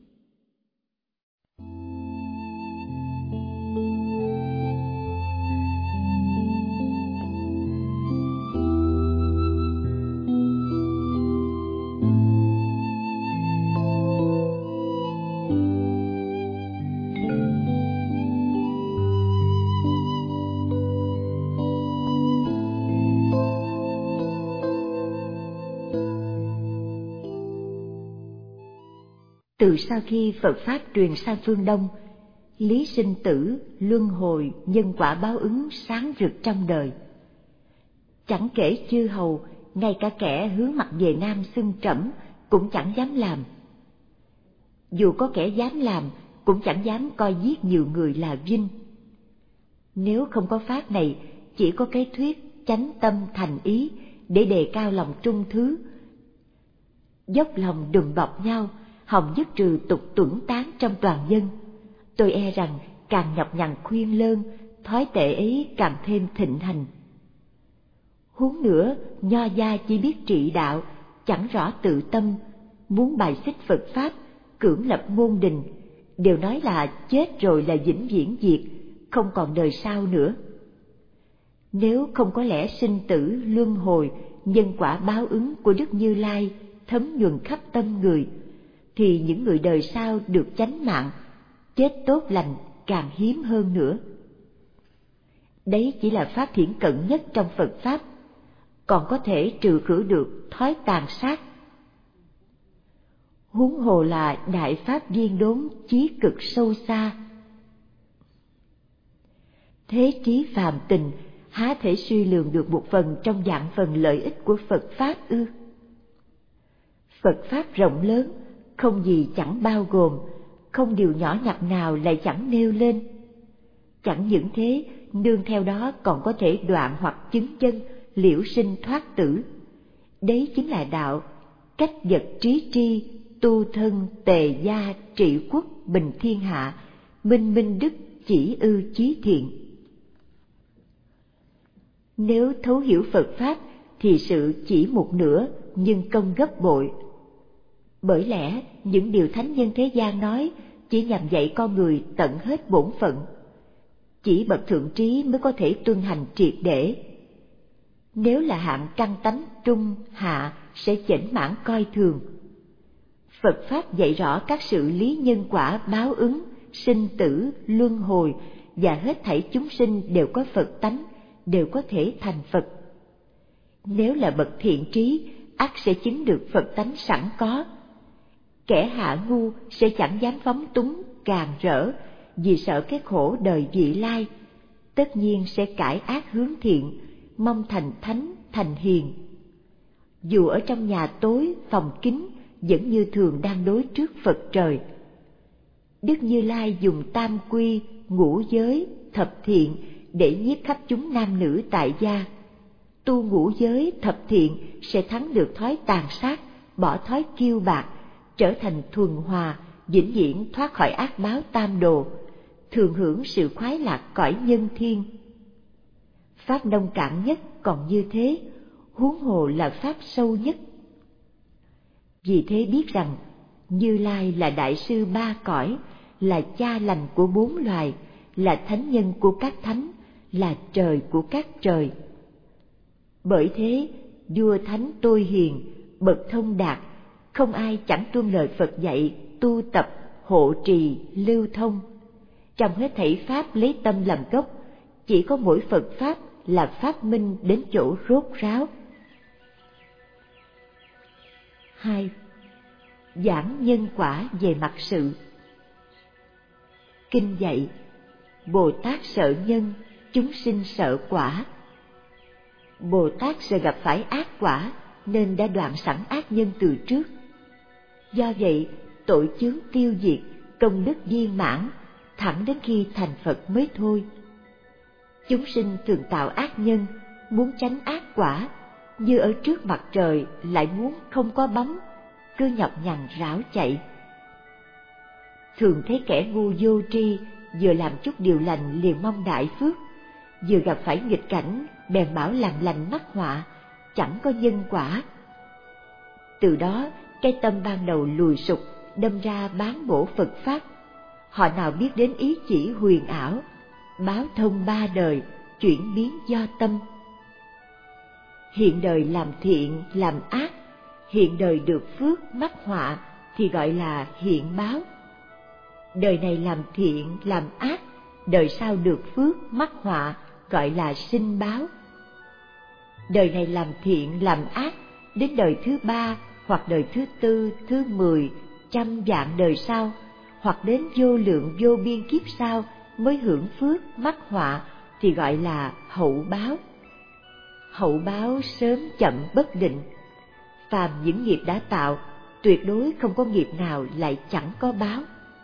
Từ sau khi Phật Pháp truyền sang phương Đông, lý sinh tử, luân hồi, nhân quả báo ứng sáng rực trong đời. Chẳng kể chư hầu, ngay cả kẻ hướng mặt về Nam xưng trẫm cũng chẳng dám làm. Dù có kẻ dám làm, cũng chẳng dám coi giết nhiều người là vinh. Nếu không có Pháp này, chỉ có cái thuyết chánh tâm thành ý để đề cao lòng trung thứ, dốc lòng đùm bọc nhau, hòng dứt trừ tục tuẫn tán trong toàn dân, tôi e rằng càng nhọc nhằn khuyên lơn, thói tệ ấy càng thêm thịnh hành. Huống nữa, nho gia chỉ biết trị đạo, chẳng rõ tự tâm, muốn bài xích Phật Pháp, cưỡng lập môn đình, đều nói là chết rồi là vĩnh viễn diệt, không còn đời sau nữa. Nếu không có lẽ sinh tử, luân hồi, nhân quả báo ứng của Đức Như Lai thấm nhuần khắp tâm người, thì những người đời sau được chánh mạng, chết tốt lành càng hiếm hơn nữa. Đấy chỉ là pháp hiển cận nhất trong Phật Pháp, còn có thể trừ khử được thói tàn sát. Huống hồ là đại pháp viên đốn chí cực sâu xa. Thế trí phàm tình há thể suy lường được một phần trong vạn phần lợi ích của Phật Pháp ư? Phật Pháp rộng lớn, không gì chẳng bao gồm, không điều nhỏ nhặt nào lại chẳng nêu lên. Chẳng những thế, nương theo đó còn có thể đoạn hoặc chứng chân, liễu sinh thoát tử. Đấy chính là đạo, cách vật trí tri, tu thân tề gia trị quốc bình thiên hạ, minh minh đức chỉ ư chí thiện. Nếu thấu hiểu Phật Pháp thì sự chỉ một nửa nhưng công gấp bội. Bởi lẽ những điều thánh nhân thế gian nói chỉ nhằm dạy con người tận hết bổn phận. Chỉ bậc thượng trí mới có thể tuân hành triệt để. Nếu là hạng căn tánh trung hạ sẽ chểnh mãn coi thường. Phật Pháp dạy rõ các sự lý nhân quả báo ứng, sinh tử, luân hồi và hết thảy chúng sinh đều có Phật tánh, đều có thể thành Phật. Nếu là bậc thiện trí, ắt sẽ chứng được Phật tánh sẵn có. Kẻ hạ ngu sẽ chẳng dám phóng túng, càn rỡ, vì sợ cái khổ đời vị lai, tất nhiên sẽ cải ác hướng thiện, mong thành thánh, thành hiền. Dù ở trong nhà tối, phòng kín, vẫn như thường đang đối trước Phật trời. Đức Như Lai dùng tam quy, ngũ giới, thập thiện để nhiếp khắp chúng nam nữ tại gia. Tu ngũ giới, thập thiện sẽ thắng được thói tàn sát, bỏ thói kiêu bạc, trở thành thuần hòa, vĩnh viễn thoát khỏi ác báo tam đồ, thường hưởng sự khoái lạc cõi nhân thiên. Pháp nông cạn nhất còn như thế, huống hồ là pháp sâu nhất. Vì thế biết rằng Như Lai là đại sư ba cõi, là cha lành của bốn loài, là thánh nhân của các thánh, là trời của các trời. Bởi thế, vua thánh tôi hiền, bậc thông đạt, không ai chẳng tuân lời Phật dạy, tu tập, hộ trì, lưu thông. Trong hết thảy pháp lấy tâm làm gốc, chỉ có mỗi Phật Pháp là pháp minh đến chỗ rốt ráo. Hai. Giảng nhân quả về mặt sự. Kinh dạy, Bồ Tát sợ nhân, chúng sinh sợ quả. Bồ Tát sợ gặp phải ác quả nên đã đoạn sẵn ác nhân từ trước. Do vậy, tội chướng tiêu diệt, công đức viên mãn, thẳng đến khi thành Phật mới thôi. Chúng sinh thường tạo ác nhân, muốn tránh ác quả, như ở trước mặt trời lại muốn không có bóng, cứ nhọc nhằn rảo chạy. Thường thấy kẻ ngu vô tri, vừa làm chút điều lành liền mong đại phước, vừa gặp phải nghịch cảnh bèn bảo làm lành mắc họa, chẳng có nhân quả. Từ đó cái tâm ban đầu lùi sụp, đâm ra bán bổ Phật pháp. Họ nào biết đến ý chỉ huyền ảo, báo thông ba đời, chuyển biến do tâm. Hiện đời làm thiện làm ác, hiện đời được phước mắc họa thì gọi là hiện báo. Đời này làm thiện làm ác, đời sau được phước mắc họa gọi là sinh báo. Đời này làm thiện làm ác, đến đời thứ ba hoặc đời thứ tư, thứ mười, trăm vạn đời sau, hoặc đến vô lượng vô biên kiếp sau mới hưởng phước mắc họa thì gọi là hậu báo. Hậu báo sớm chậm bất định. Phàm những nghiệp đã tạo, tuyệt đối không có nghiệp nào lại chẳng có báo.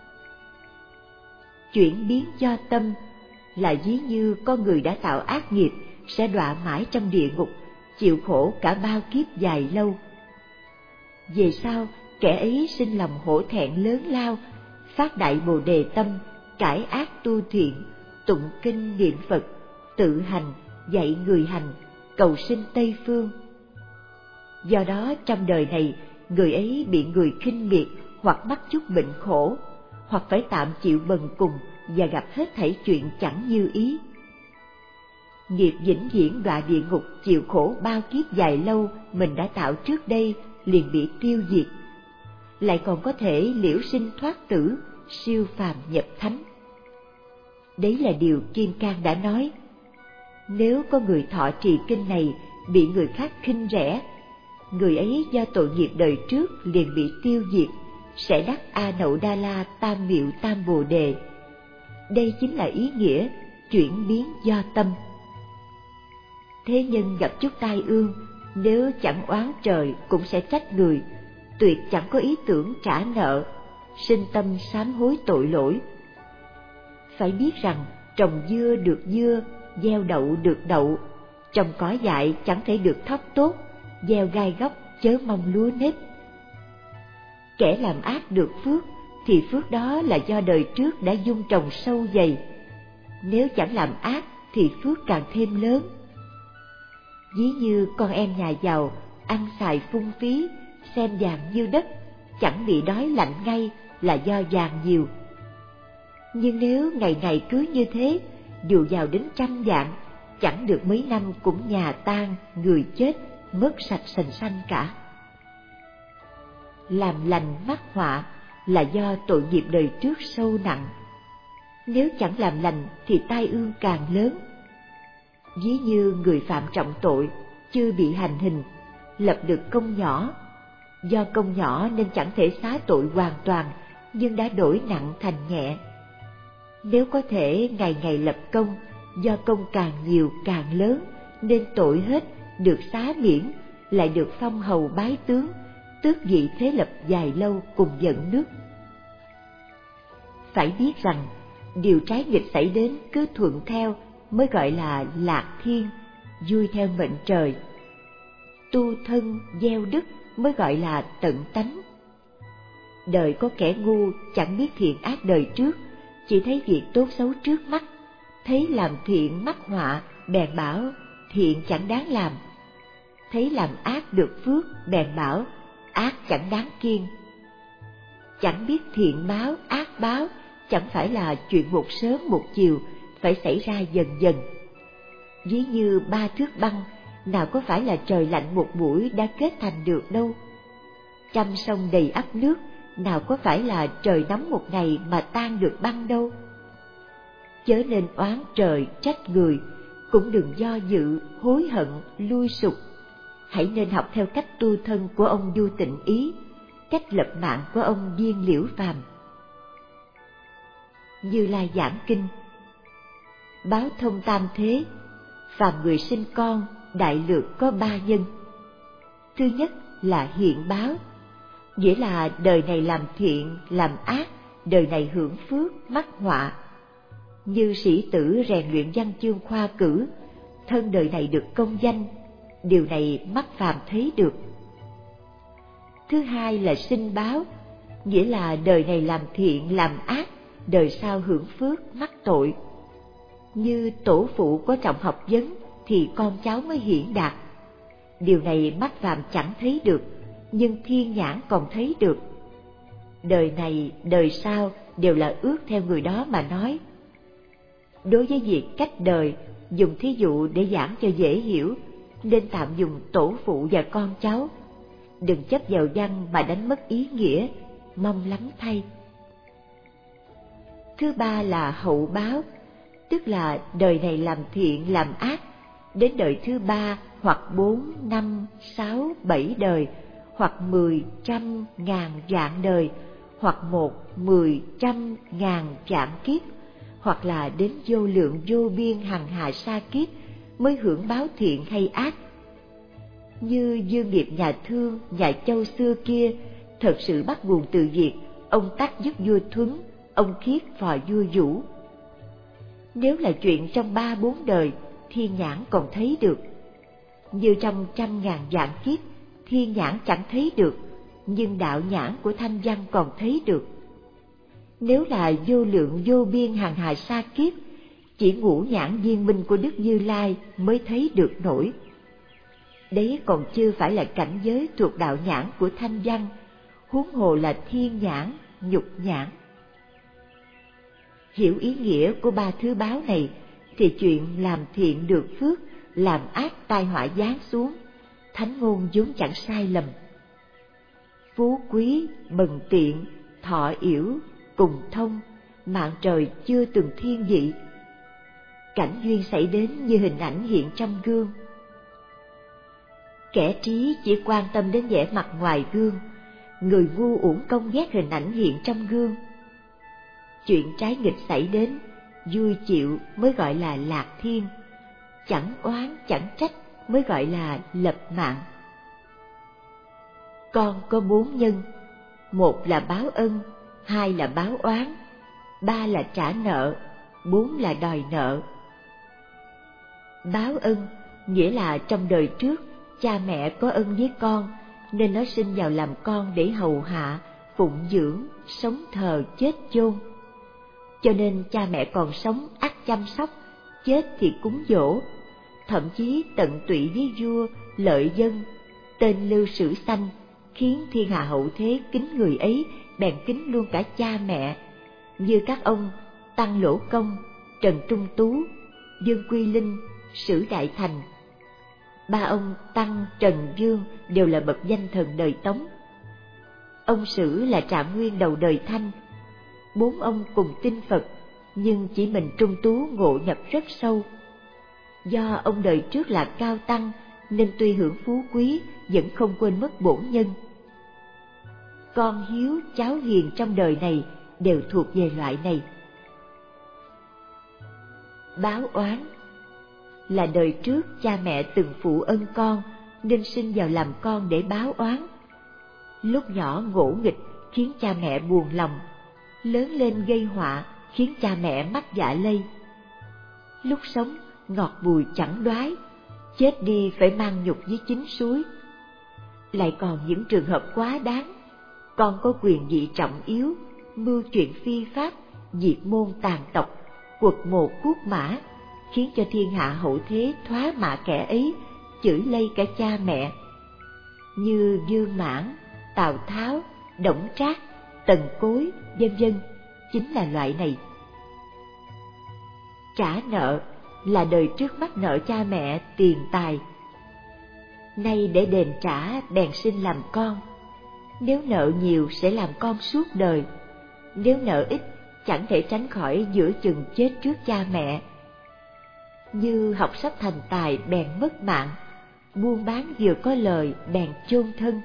Chuyển biến do tâm là ví như con người đã tạo ác nghiệp sẽ đọa mãi trong địa ngục, chịu khổ cả bao kiếp dài lâu. Về sau, kẻ ấy sinh lòng hổ thẹn lớn lao, phát đại bồ đề tâm, cải ác tu thiện, tụng kinh niệm Phật, tự hành, dạy người hành, cầu sinh Tây Phương. Do đó trong đời này, người ấy bị người khinh miệt hoặc mắc chút bệnh khổ, hoặc phải tạm chịu bần cùng và gặp hết thảy chuyện chẳng như ý. Nghiệp vĩnh viễn đọa địa ngục, chịu khổ bao kiếp dài lâu mình đã tạo trước đây liền bị tiêu diệt, lại còn có thể liễu sinh thoát tử, siêu phàm nhập thánh. Đấy là điều Kim Cang đã nói. Nếu có người thọ trì kinh này bị người khác khinh rẻ, người ấy do tội nghiệp đời trước liền bị tiêu diệt, sẽ đắc A Nậu Đa La Tam Miệu Tam Bồ Đề. Đây chính là ý nghĩa chuyển biến do tâm. Thế nhân gặp chút tai ương, nếu chẳng oán trời cũng sẽ trách người, tuyệt chẳng có ý tưởng trả nợ, sinh tâm sám hối tội lỗi. Phải biết rằng trồng dưa được dưa, gieo đậu được đậu, trồng cỏ dại chẳng thể được thóc tốt, gieo gai góc chớ mong lúa nếp. Kẻ làm ác được phước thì phước đó là do đời trước đã dung trồng sâu dày. Nếu chẳng làm ác thì phước càng thêm lớn. Ví như con em nhà giàu ăn xài phung phí, xem vàng như đất, chẳng bị đói lạnh ngay là do vàng nhiều. Nhưng nếu ngày ngày cứ như thế, dù giàu đến trăm vạn, chẳng được mấy năm cũng nhà tan, người chết, mất sạch sành xanh cả. Làm lành mắc họa là do tội nghiệp đời trước sâu nặng. Nếu chẳng làm lành thì tai ương càng lớn. Ví như người phạm trọng tội, chưa bị hành hình, lập được công nhỏ. Do công nhỏ nên chẳng thể xá tội hoàn toàn, nhưng đã đổi nặng thành nhẹ. Nếu có thể ngày ngày lập công, do công càng nhiều càng lớn, nên tội hết, được xá miễn, lại được phong hầu bái tướng, tước vị thế lập dài lâu cùng dẫn nước. Phải biết rằng, điều trái nghịch xảy đến cứ thuận theo mới gọi là lạc thiên, vui theo mệnh trời. Tu thân gieo đức mới gọi là tận tánh. Đời có kẻ ngu chẳng biết thiện ác đời trước, chỉ thấy việc tốt xấu trước mắt, thấy làm thiện mắc họa bèn bảo thiện chẳng đáng làm, thấy làm ác được phước bèn bảo ác chẳng đáng kiêng. Chẳng biết thiện báo ác báo chẳng phải là chuyện một sớm một chiều, phải xảy ra dần dần. Ví như ba thước băng, nào có phải là trời lạnh một buổi đã kết thành được đâu. Trăm sông đầy ắp nước, nào có phải là trời nóng một ngày mà tan được băng đâu. Chớ nên oán trời trách người, cũng đừng do dự hối hận lui sụp. Hãy nên học theo cách tu thân của ông Du Tịnh Ý, cách lập mạng của ông Viên Liễu Phàm. Như Lai giảng kinh: báo thông tam thế, phàm người sinh con đại lược có ba nhân. Thứ nhất là hiện báo, nghĩa là đời này làm thiện, làm ác, đời này hưởng phước, mắc họa. Như sĩ tử rèn luyện văn chương khoa cử, thân đời này được công danh, điều này mắt phàm thấy được. Thứ hai là sinh báo, nghĩa là đời này làm thiện, làm ác, đời sau hưởng phước, mắc tội. Như tổ phụ có trọng học vấn thì con cháu mới hiển đạt. Điều này mắt phàm chẳng thấy được, nhưng thiên nhãn còn thấy được. Đời này, đời sau đều là ước theo người đó mà nói. Đối với việc cách đời, dùng thí dụ để giảng cho dễ hiểu, nên tạm dùng tổ phụ và con cháu. Đừng chấp vào văn mà đánh mất ý nghĩa, mong lắm thay. Thứ ba là hậu báo, tức là đời này làm thiện, làm ác, đến đời thứ ba hoặc bốn, năm, sáu, bảy đời, hoặc mười, trăm, ngàn vạn đời, hoặc một, mười, trăm, ngàn vạn kiếp, hoặc là đến vô lượng vô biên hằng hà sa kiếp mới hưởng báo thiện hay ác. Như Dương Nghiệp nhà Thương, nhà Châu xưa kia, thật sự bắt nguồn từ việc ông Tắc giúp vua Thuấn, ông Khiết phò vua Vũ. Nếu là chuyện trong ba bốn đời, thiên nhãn còn thấy được. Như trong trăm ngàn vạn kiếp, thiên nhãn chẳng thấy được, nhưng đạo nhãn của thanh văn còn thấy được. Nếu là vô lượng vô biên hằng hà sa kiếp, chỉ ngũ nhãn viên minh của Đức Như Lai mới thấy được nổi. Đấy còn chưa phải là cảnh giới thuộc đạo nhãn của thanh văn, huống hồ là thiên nhãn, nhục nhãn. Hiểu ý nghĩa của ba thứ báo này thì chuyện làm thiện được phước, làm ác tai họa giáng xuống, thánh ngôn vốn chẳng sai lầm. Phú quý, bần tiện, thọ yểu, cùng thông, mạng trời chưa từng thiên vị. Cảnh duyên xảy đến như hình ảnh hiện trong gương. Kẻ trí chỉ quan tâm đến vẻ mặt ngoài gương, người ngu uổng công ghét hình ảnh hiện trong gương. Chuyện trái nghịch xảy đến, vui chịu mới gọi là lạc thiên, chẳng oán chẳng trách mới gọi là lập mạng. Con có bốn nhân, một là báo ân, hai là báo oán, ba là trả nợ, bốn là đòi nợ. Báo ân nghĩa là trong đời trước cha mẹ có ân với con, nên nó sinh vào làm con để hầu hạ, phụng dưỡng, sống thờ chết chôn. Cho nên cha mẹ còn sống ắt chăm sóc, chết thì cúng dỗ, thậm chí tận tụy với vua, lợi dân, tên lưu sử sanh, khiến thiên hạ hậu thế kính người ấy, bèn kính luôn cả cha mẹ, như các ông Tăng Lỗ Công, Trần Trung Tú, Dương Quy Linh, Sử Đại Thành. Ba ông Tăng, Trần, Dương đều là bậc danh thần đời Tống. Ông Sử là Trạng Nguyên đầu đời Thanh. Bốn ông cùng tin Phật, nhưng chỉ mình Trung Tú ngộ nhập rất sâu. Do ông đời trước là cao tăng, nên tuy hưởng phú quý, vẫn không quên mất bổn nhân. Con hiếu, cháu hiền trong đời này đều thuộc về loại này. Báo oán là đời trước cha mẹ từng phụ ân con, nên sinh vào làm con để báo oán. Lúc nhỏ ngỗ nghịch khiến cha mẹ buồn lòng, lớn lên gây họa khiến cha mẹ mắc dạ lây. Lúc sống ngọt bùi chẳng đoái, chết đi phải mang nhục với chín suối. Lại còn những trường hợp quá đáng, con có quyền vị trọng yếu, mưu chuyện phi pháp, diệt môn tàn tộc, quật mộ cuốc mã, khiến cho thiên hạ hậu thế thoá mạ kẻ ấy, chửi lây cả cha mẹ. Như Dương Mãn, Tào Tháo, Đổng Trác, Tần Cối, vân vân, chính là loại này. Trả nợ là đời trước mắc nợ cha mẹ tiền tài, nay để đền trả bèn sinh làm con. Nếu nợ nhiều sẽ làm con suốt đời, nếu nợ ít chẳng thể tránh khỏi giữa chừng chết trước cha mẹ. Như học sách thành tài bèn mất mạng, buôn bán vừa có lời bèn chôn thân.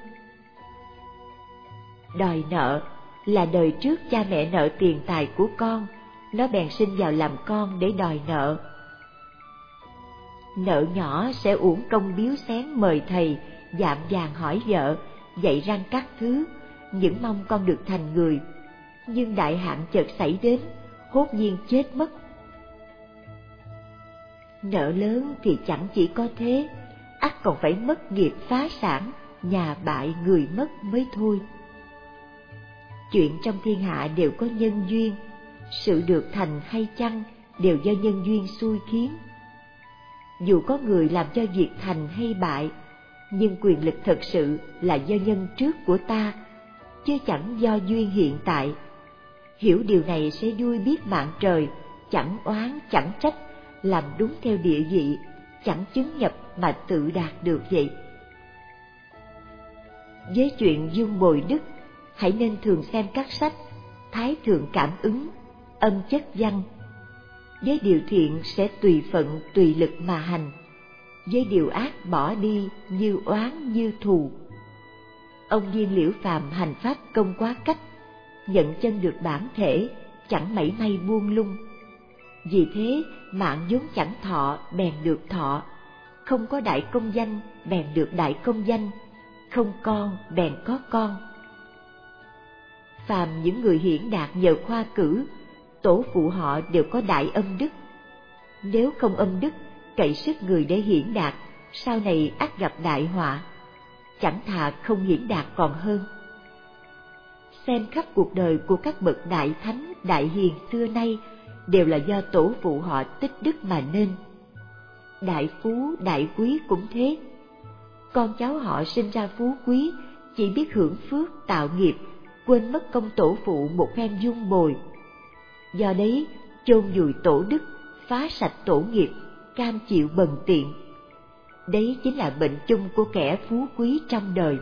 Đòi nợ là đời trước cha mẹ nợ tiền tài của con, nó bèn sinh vào làm con để đòi nợ. Nợ nhỏ sẽ uổng công biếu xén mời thầy, dạm vàng hỏi vợ, dạy răng các thứ, những mong con được thành người. Nhưng đại hạn chợt xảy đến, hốt nhiên chết mất. Nợ lớn thì chẳng chỉ có thế, ắt còn phải mất nghiệp phá sản, nhà bại người mất mới thôi. Chuyện trong thiên hạ đều có nhân duyên, sự được thành hay chăng đều do nhân duyên xui khiến. Dù có người làm cho việc thành hay bại, nhưng quyền lực thật sự là do nhân trước của ta, chứ chẳng do duyên hiện tại. Hiểu điều này sẽ vui biết mạng trời, chẳng oán chẳng trách, làm đúng theo địa vị, chẳng chứng nhập mà tự đạt được vậy. Với chuyện dung bồi đức, hãy nên thường xem các sách Thái Thượng Cảm Ứng, Âm Chất Văn. Với điều thiện sẽ tùy phận tùy lực mà hành, với điều ác bỏ đi như oán như thù. Ông Viên Liễu Phàm hành pháp công quá cách, nhận chân được bản thể, chẳng mảy may buông lung. Vì thế mạng vốn chẳng thọ bèn được thọ, không có đại công danh bèn được đại công danh, không con bèn có con. Phàm những người hiển đạt nhờ khoa cử, tổ phụ họ đều có đại âm đức. Nếu không âm đức, cậy sức người để hiển đạt, sau này ắt gặp đại họa, chẳng thà không hiển đạt còn hơn. Xem khắp cuộc đời của các bậc đại thánh đại hiền xưa nay đều là do tổ phụ họ tích đức mà nên. Đại phú đại quý cũng thế, con cháu họ sinh ra phú quý chỉ biết hưởng phước tạo nghiệp, quên mất công tổ phụ một phen dung bồi. Do đấy chôn vùi tổ đức, phá sạch tổ nghiệp, cam chịu bần tiện. Đấy chính là bệnh chung của kẻ phú quý trong đời.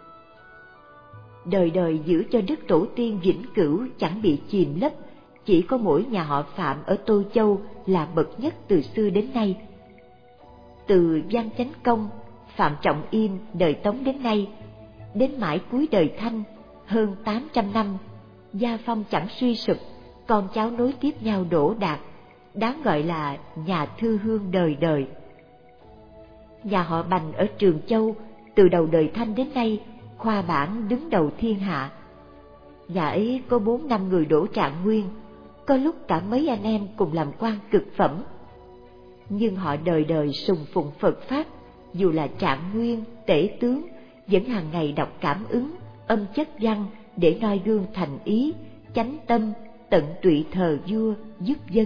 Đời đời giữ cho đức tổ tiên vĩnh cửu chẳng bị chìm lấp, chỉ có mỗi nhà họ Phạm ở Tô Châu là bậc nhất từ xưa đến nay. Từ Văn Chánh Công, Phạm Trọng Im đời Tống đến nay, đến mãi cuối đời Thanh, hơn tám trăm năm, gia phong chẳng suy sụp, con cháu nối tiếp nhau đỗ đạt, đáng gọi là nhà thư hương đời đời. Nhà họ Bành ở Trường Châu, từ đầu đời Thanh đến nay, khoa bảng đứng đầu thiên hạ. Nhà ấy có bốn năm người đỗ trạng nguyên, có lúc cả mấy anh em cùng làm quan cực phẩm. Nhưng họ đời đời sùng phụng Phật Pháp, dù là trạng nguyên, tể tướng, vẫn hàng ngày đọc Cảm Ứng, Âm Chất Văn để noi gương thành ý, chánh tâm, tận tụy thờ vua, giúp dân.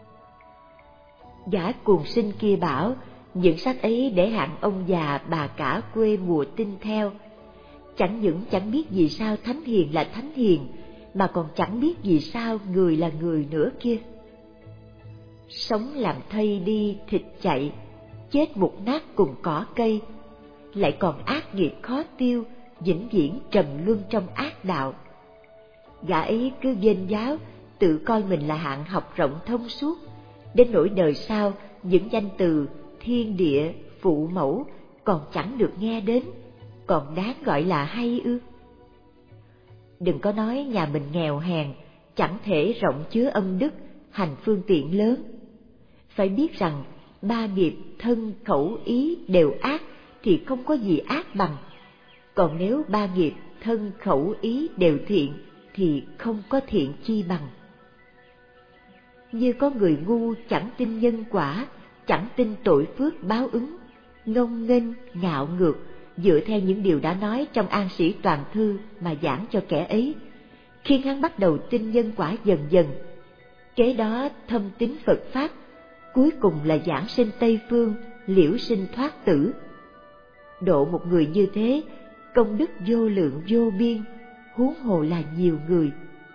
Gã cuồng sinh kia bảo, những sách ấy để hạng ông già bà cả quê mùa tin theo. Chẳng những chẳng biết vì sao thánh hiền là thánh hiền, mà còn chẳng biết vì sao người là người nữa kia. Sống làm thây đi thịt chạy, chết mục nát cùng cỏ cây, lại còn ác nghiệp khó tiêu, vĩnh viễn trầm luân trong ác đạo. Gã ấy cứ vênh váo, tự coi mình là hạng học rộng thông suốt, đến nỗi đời sau những danh từ thiên địa, phụ mẫu còn chẳng được nghe đến, còn đáng gọi là hay ư? Đừng có nói nhà mình nghèo hèn, chẳng thể rộng chứa âm đức, hành phương tiện lớn. Phải biết rằng ba nghiệp thân khẩu ý đều ác thì không có gì ác bằng, còn nếu ba nghiệp thân khẩu ý đều thiện thì không có thiện chi bằng. Như có người ngu chẳng tin nhân quả, chẳng tin tội phước báo ứng, ngông nghênh ngạo ngược, dựa theo những điều đã nói trong An Sĩ Toàn Thư mà giảng cho kẻ ấy, khiến hắn bắt đầu tin nhân quả dần dần. Kế đó thâm tín Phật Pháp, cuối cùng là giảng sinh Tây Phương, liễu sinh thoát tử. Độ một người như thế, công đức vô lượng vô biên, huống hồ là nhiều người.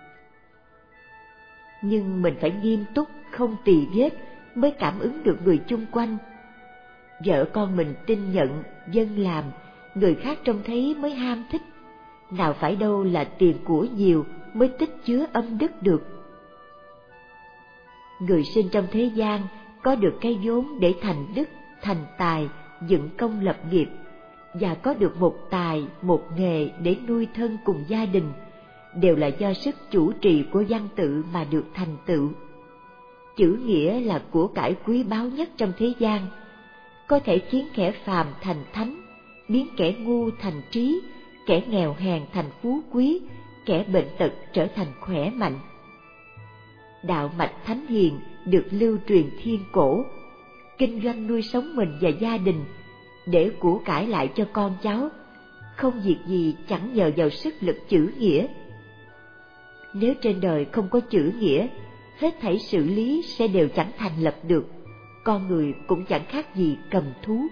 Nhưng mình phải nghiêm túc, không tì vết, mới cảm ứng được người chung quanh. Vợ con mình tin nhận, dân làm, người khác trông thấy mới ham thích. Nào phải đâu là tiền của nhiều mới tích chứa âm đức được. Người sinh trong thế gian có được cái vốn để thành đức, thành tài, dựng công lập nghiệp, và có được một tài, một nghề để nuôi thân cùng gia đình, đều là do sức chủ trì của văn tự mà được thành tựu. Chữ nghĩa là của cải quý báu nhất trong thế gian, có thể khiến kẻ phàm thành thánh, biến kẻ ngu thành trí, kẻ nghèo hèn thành phú quý, kẻ bệnh tật trở thành khỏe mạnh. Đạo mạch thánh hiền được lưu truyền thiên cổ, kinh doanh nuôi sống mình và gia đình, để của cải lại cho con cháu, không việc gì chẳng nhờ vào sức lực chữ nghĩa. Nếu trên đời không có chữ nghĩa, hết thảy sự lý sẽ đều chẳng thành lập được, con người cũng chẳng khác gì cầm thú.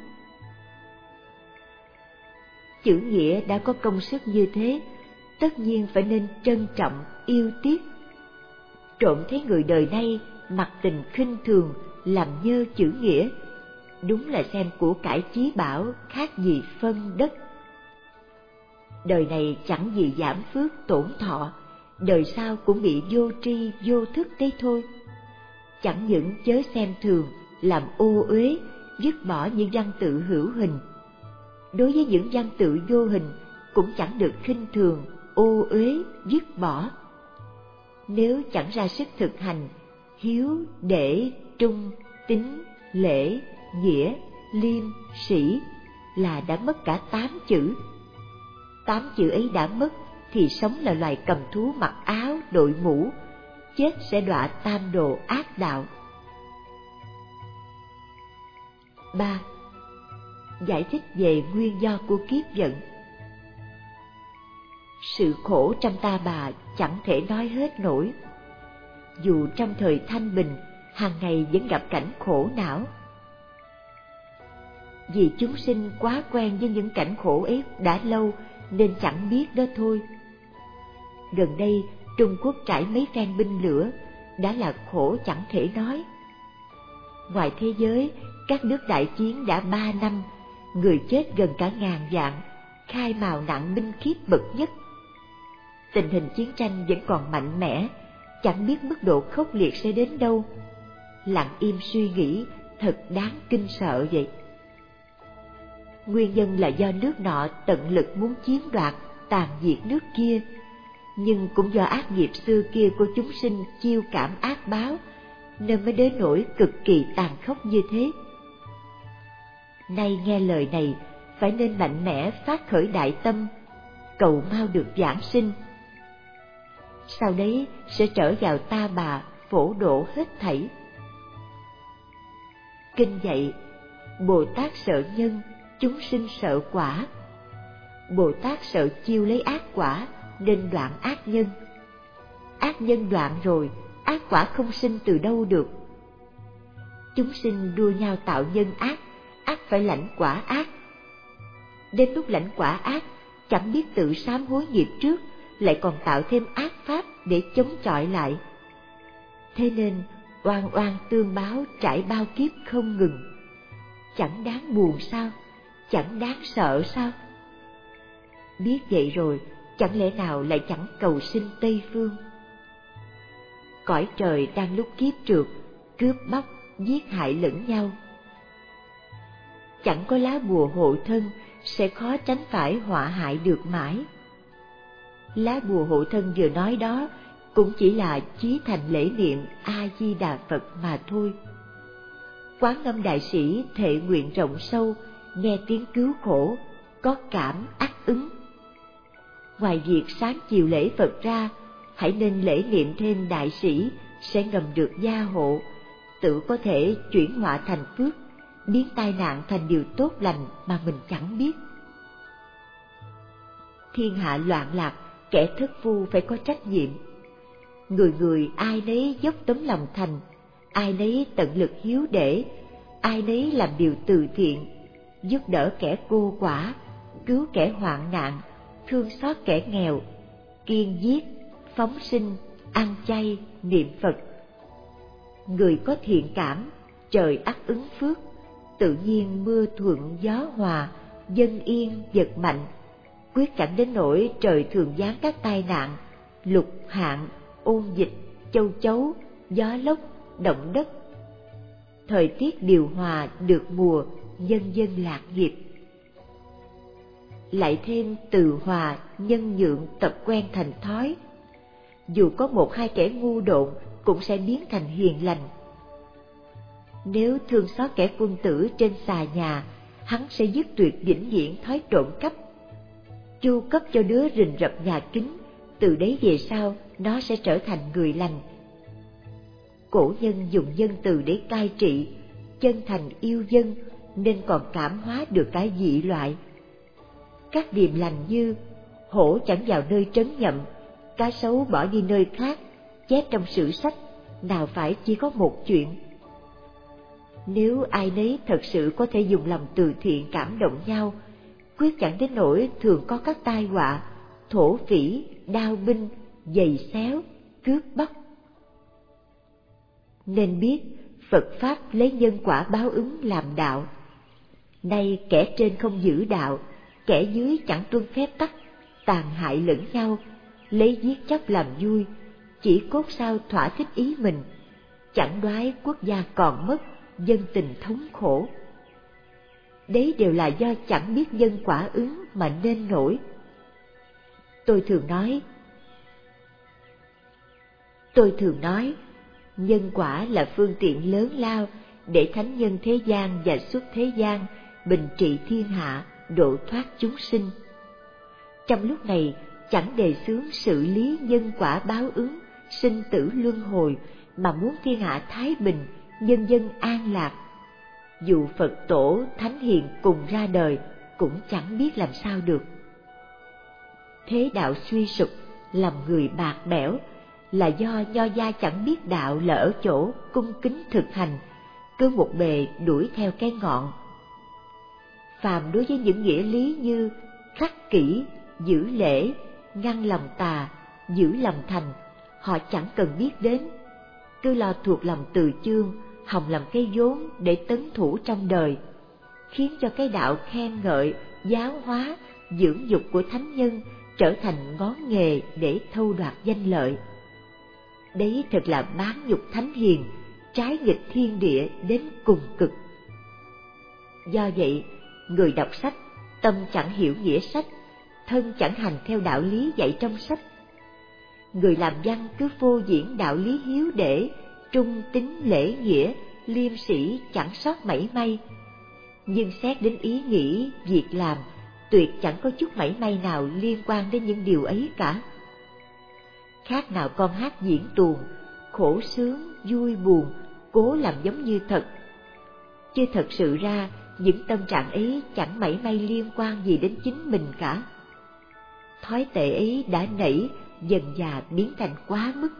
Chữ nghĩa đã có công sức như thế, tất nhiên phải nên trân trọng, yêu tiếc. Trộm thấy người đời nay mặc tình khinh thường, làm nhơ chữ nghĩa, đúng là xem của cải chí bảo khác gì phân đất. Đời này chẳng gì giảm phước tổn thọ, đời sau cũng bị vô tri vô thức đấy thôi. Chẳng những chớ xem thường, làm ô uế, dứt bỏ những văn tự hữu hình. Đối với những văn tự vô hình cũng chẳng được khinh thường, ô uế, dứt bỏ. Nếu chẳng ra sức thực hành, hiếu, để, trung, tín, lễ, nghĩa, liêm, sĩ là đã mất cả tám chữ. Tám chữ ấy đã mất thì sống là loài cầm thú mặc áo, đội mũ, chết sẽ đọa tam đồ ác đạo. ba. Giải thích về nguyên do của kiếp vận. Sự khổ trong ta bà chẳng thể nói hết nổi. Dù trong thời thanh bình, hàng ngày vẫn gặp cảnh khổ não. Vì chúng sinh quá quen với những cảnh khổ ấy đã lâu nên chẳng biết đó thôi. Gần đây, Trung Quốc trải mấy phen binh lửa, đã là khổ chẳng thể nói. Ngoài thế giới, các nước đại chiến đã ba năm, người chết gần cả ngàn vạn, khai mào nạn binh khiếp bậc nhất. Tình hình chiến tranh vẫn còn mạnh mẽ, chẳng biết mức độ khốc liệt sẽ đến đâu. Lặng im suy nghĩ, thật đáng kinh sợ vậy. Nguyên nhân là do nước nọ tận lực muốn chiếm đoạt, tàn diệt nước kia, nhưng cũng do ác nghiệp xưa kia của chúng sinh chiêu cảm ác báo, nên mới đến nỗi cực kỳ tàn khốc như thế. Nay nghe lời này, phải nên mạnh mẽ phát khởi đại tâm, cầu mau được giảng sinh. Sau đấy sẽ trở vào ta bà, phổ độ hết thảy. Kinh dạy, Bồ Tát sợ nhân, chúng sinh sợ quả. Bồ Tát sợ chiêu lấy ác quả nên đoạn ác nhân. Ác nhân đoạn rồi, ác quả không sinh từ đâu được. Chúng sinh đua nhau tạo nhân ác, ác phải lãnh quả ác. Đến lúc lãnh quả ác, chẳng biết tự sám hối nghiệp trước, lại còn tạo thêm ác pháp để chống chọi lại. Thế nên oan oan tương báo trải bao kiếp không ngừng. Chẳng đáng buồn sao? Chẳng đáng sợ sao? Biết vậy rồi, chẳng lẽ nào lại chẳng cầu sinh Tây Phương? Cõi trời đang lúc kiếp trượt, cướp bóc, giết hại lẫn nhau. Chẳng có lá bùa hộ thân, sẽ khó tránh phải họa hại được mãi. Lá bùa hộ thân vừa nói đó cũng chỉ là chí thành lễ niệm A Di Đà Phật mà thôi. Quán Âm đại sĩ thệ nguyện rộng sâu, nghe tiếng cứu khổ, có cảm ác ứng. Ngoài việc sáng chiều lễ Phật ra, hãy nên lễ niệm thêm đại sĩ, sẽ ngầm được gia hộ, tự có thể chuyển họa thành phước, biến tai nạn thành điều tốt lành mà mình chẳng biết. Thiên hạ loạn lạc, kẻ thất phu phải có trách nhiệm. Người người ai nấy dốc tấm lòng thành, ai nấy tận lực hiếu để, ai nấy làm điều từ thiện, giúp đỡ kẻ cô quả, cứu kẻ hoạn nạn, thương xót kẻ nghèo, kiêng giết, phóng sinh, ăn chay, niệm Phật. Người có thiện cảm, trời ắt ứng phước, tự nhiên mưa thuận gió hòa, dân yên vật mạnh, quyết chẳng đến nỗi trời thường giáng các tai nạn, lục hạn, ôn dịch, châu chấu, gió lốc, động đất. Thời tiết điều hòa được mùa, nhân dân lạc nghiệp. Lại thêm từ hòa, nhân nhượng tập quen thành thói. Dù có một hai kẻ ngu độn cũng sẽ biến thành hiền lành. Nếu thương xót kẻ quân tử trên xà nhà, hắn sẽ dứt tuyệt vĩnh viễn thói trộm cắp. Chu cấp cho đứa rình rập nhà kính, từ đấy về sau nó sẽ trở thành người lành. Cổ nhân dùng nhân từ để cai trị, chân thành yêu dân nên còn cảm hóa được cả dị loại. Các điềm lành như hổ chẳng vào nơi trấn nhậm, cá sấu bỏ đi nơi khác, chép trong sử sách, nào phải chỉ có một chuyện. Nếu ai nấy thật sự có thể dùng lòng từ thiện cảm động nhau, quyết chẳng đến nỗi thường có các tai họa, thổ phỉ, đao binh, giày xéo, cướp bóc. Nên biết Phật Pháp lấy nhân quả báo ứng làm đạo. Nay kẻ trên không giữ đạo, kẻ dưới chẳng tuân phép tắc, tàn hại lẫn nhau, lấy giết chóc làm vui, chỉ cốt sao thỏa thích ý mình, chẳng đoái quốc gia còn mất, dân tình thống khổ. Đấy đều là do chẳng biết nhân quả ứng mà nên nổi. Tôi thường nói, tôi thường nói, nhân quả là phương tiện lớn lao để thánh nhân thế gian và xuất thế gian bình trị thiên hạ, độ thoát chúng sinh. Trong lúc này chẳng đề xướng xử lý nhân quả báo ứng, sinh tử luân hồi, mà muốn thiên hạ thái bình, nhân dân an lạc. Dù Phật tổ, thánh hiền cùng ra đời cũng chẳng biết làm sao được. Thế đạo suy sụp, làm người bạc bẽo, là do nho gia chẳng biết đạo là ở chỗ cung kính thực hành, cứ một bề đuổi theo cái ngọn. Phàm đối với những nghĩa lý như khắc kỷ, giữ lễ, ngăn lòng tà, giữ lòng thành, họ chẳng cần biết đến, cứ lo thuộc lòng từ chương, hòng làm cái vốn để tấn thủ trong đời, khiến cho cái đạo khen ngợi, giáo hóa, dưỡng dục của thánh nhân trở thành ngón nghề để thâu đoạt danh lợi. Đấy thật là bán nhục thánh hiền, trái nghịch thiên địa đến cùng cực. Do vậy, người đọc sách, tâm chẳng hiểu nghĩa sách, thân chẳng hành theo đạo lý dạy trong sách. Người làm văn cứ phô diễn đạo lý hiếu để, trung tín lễ nghĩa, liêm sĩ chẳng sót mảy may. Nhưng xét đến ý nghĩ, việc làm, tuyệt chẳng có chút mảy may nào liên quan đến những điều ấy cả. Khác nào con hát diễn tuồng, khổ sướng, vui buồn, cố làm giống như thật. Chứ thật sự ra, những tâm trạng ấy chẳng mảy may liên quan gì đến chính mình cả. Thói tệ ấy đã nảy, dần dà biến thành quá mức.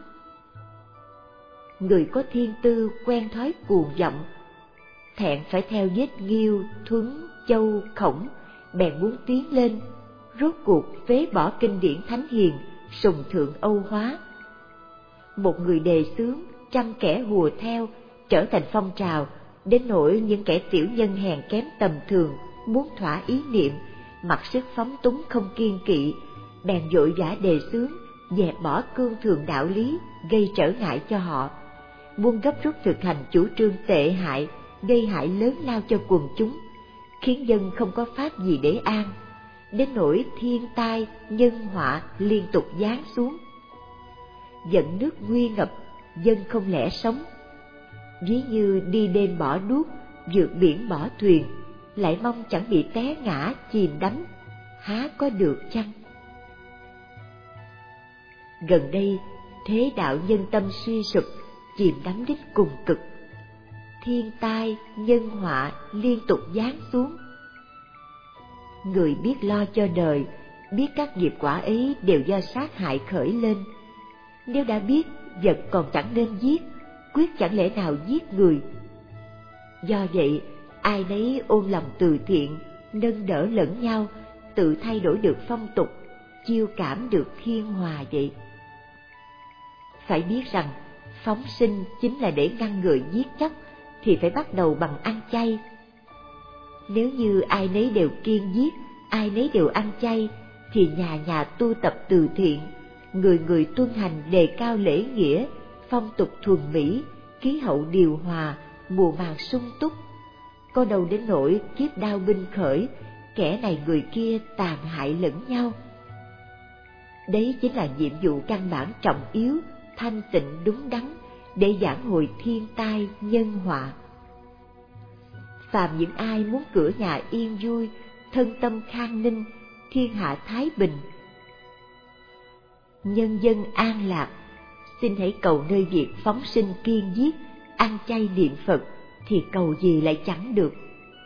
Người có thiên tư quen thói cuồng vọng, thẹn phải theo vết Nghiêu, Thuấn, Châu, Khổng, bèn muốn tiến lên, rốt cuộc phế bỏ kinh điển thánh hiền, sùng thượng Âu hóa. Một người đề xướng, trăm kẻ hùa theo, trở thành phong trào, đến nỗi những kẻ tiểu nhân hèn kém tầm thường muốn thỏa ý niệm, mặc sức phóng túng không kiêng kỵ, bèn vội vã đề xướng, dẹp bỏ cương thường đạo lý, gây trở ngại cho họ, muốn gấp rút thực hành chủ trương tệ hại, gây hại lớn lao cho quần chúng, khiến dân không có pháp gì để an, đến nỗi thiên tai, nhân họa liên tục giáng xuống. Giận nước nguy ngập, dân không lẽ sống. Ví như đi đêm bỏ đuốc, vượt biển bỏ thuyền, lại mong chẳng bị té ngã, chìm đắm, há có được chăng? Gần đây, thế đạo nhân tâm suy sụp, chìm đắm đến cùng cực. Thiên tai, nhân họa liên tục giáng xuống. Người biết lo cho đời, biết các nghiệp quả ấy đều do sát hại khởi lên. Nếu đã biết vật còn chẳng nên giết, quyết chẳng lẽ nào giết người. Do vậy, ai nấy ôn lòng từ thiện, nâng đỡ lẫn nhau, tự thay đổi được phong tục, chiêu cảm được thiên hòa vậy. Phải biết rằng, phóng sinh chính là để ngăn người giết chóc, thì phải bắt đầu bằng ăn chay. Nếu như ai nấy đều kiêng giết, ai nấy đều ăn chay, thì nhà nhà tu tập từ thiện, người người tuân hành đề cao lễ nghĩa, phong tục thuần mỹ, khí hậu điều hòa, mùa màng sung túc. Có đâu đến nỗi kiếp đao binh khởi, kẻ này người kia tàn hại lẫn nhau. Đấy chính là nhiệm vụ căn bản trọng yếu, thanh tịnh đúng đắn, để vãn hồi thiên tai nhân họa. phàm những ai muốn cửa nhà yên vui, thân tâm khang ninh, thiên hạ thái bình, nhân dân an lạc, xin hãy cầu nơi việc phóng sinh kiêng giết, ăn chay niệm Phật, thì cầu gì lại chẳng được.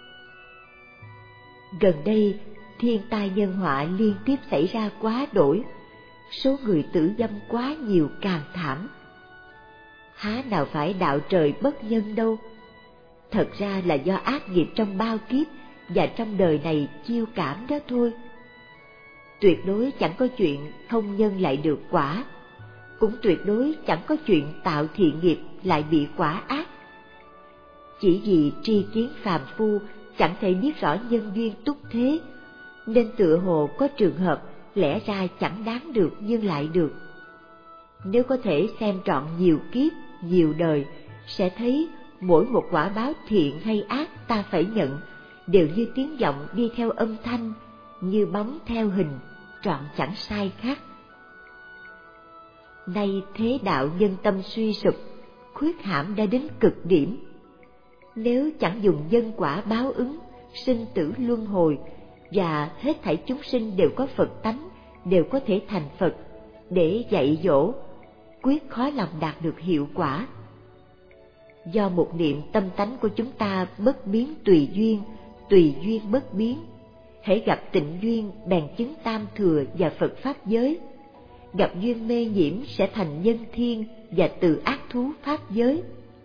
Gần đây, thiên tai nhân họa liên tiếp xảy ra quá đổi, số người tử dâm quá nhiều càng thảm. Há nào phải đạo trời bất nhân đâu, thật ra là do ác nghiệp trong bao kiếp và trong đời này chiêu cảm đó thôi. Tuyệt đối chẳng có chuyện không nhân lại được quả, cũng tuyệt đối chẳng có chuyện tạo thiện nghiệp lại bị quả ác. Chỉ vì tri kiến phàm phu chẳng thể biết rõ nhân duyên túc thế, nên tựa hồ có trường hợp lẽ ra chẳng đáng được nhưng lại được. Nếu có thể xem trọn nhiều kiếp, nhiều đời, sẽ thấy mỗi một quả báo thiện hay ác ta phải nhận đều như tiếng vọng đi theo âm thanh, như bóng theo hình, trọn chẳng sai khác. Nay thế đạo nhân tâm suy sụp, khuyết hãm đã đến cực điểm. Nếu chẳng dùng nhân quả báo ứng, sinh tử luân hồi, và hết thảy chúng sinh đều có Phật tánh, đều có thể thành Phật, để dạy dỗ, quyết khó lòng đạt được hiệu quả. Do một niệm tâm tánh của chúng ta bất biến tùy duyên, tùy duyên bất biến, hễ gặp tịnh duyên bèn chứng tam thừa và Phật pháp giới, gặp duyên mê nhiễm sẽ thành nhân thiên và từ ác thú pháp giới.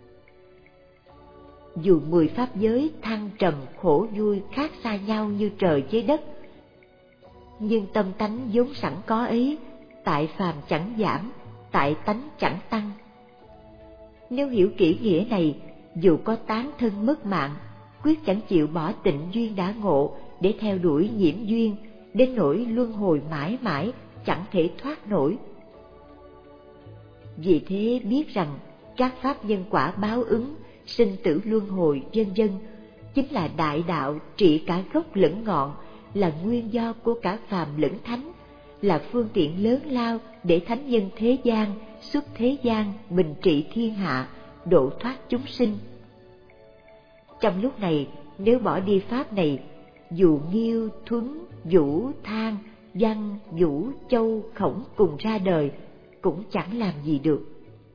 Dù mười pháp giới thăng trầm khổ vui khác xa nhau như trời với đất, nhưng tâm tánh vốn sẵn có ấy, tại phàm chẳng giảm, tại tánh chẳng tăng. Nếu hiểu kỹ nghĩa này, dù có tán thân mất mạng, quyết chẳng chịu bỏ tịnh duyên đã ngộ để theo đuổi nhiễm duyên, đến nỗi luân hồi mãi mãi chẳng thể thoát nổi. Vì thế biết rằng các pháp nhân quả báo ứng, sinh tử luân hồi vân vân chính là đại đạo trị cả gốc lẫn ngọn, là nguyên do của cả phàm lẫn thánh, là phương tiện lớn lao để thánh nhân thế gian xuất thế gian bình trị thiên hạ, độ thoát chúng sinh. Trong lúc này, nếu bỏ đi pháp này, dù Nghiêu, Thuấn, Vũ, Thang, Văn, Vũ, Châu, Khổng cùng ra đời, cũng chẳng làm gì được.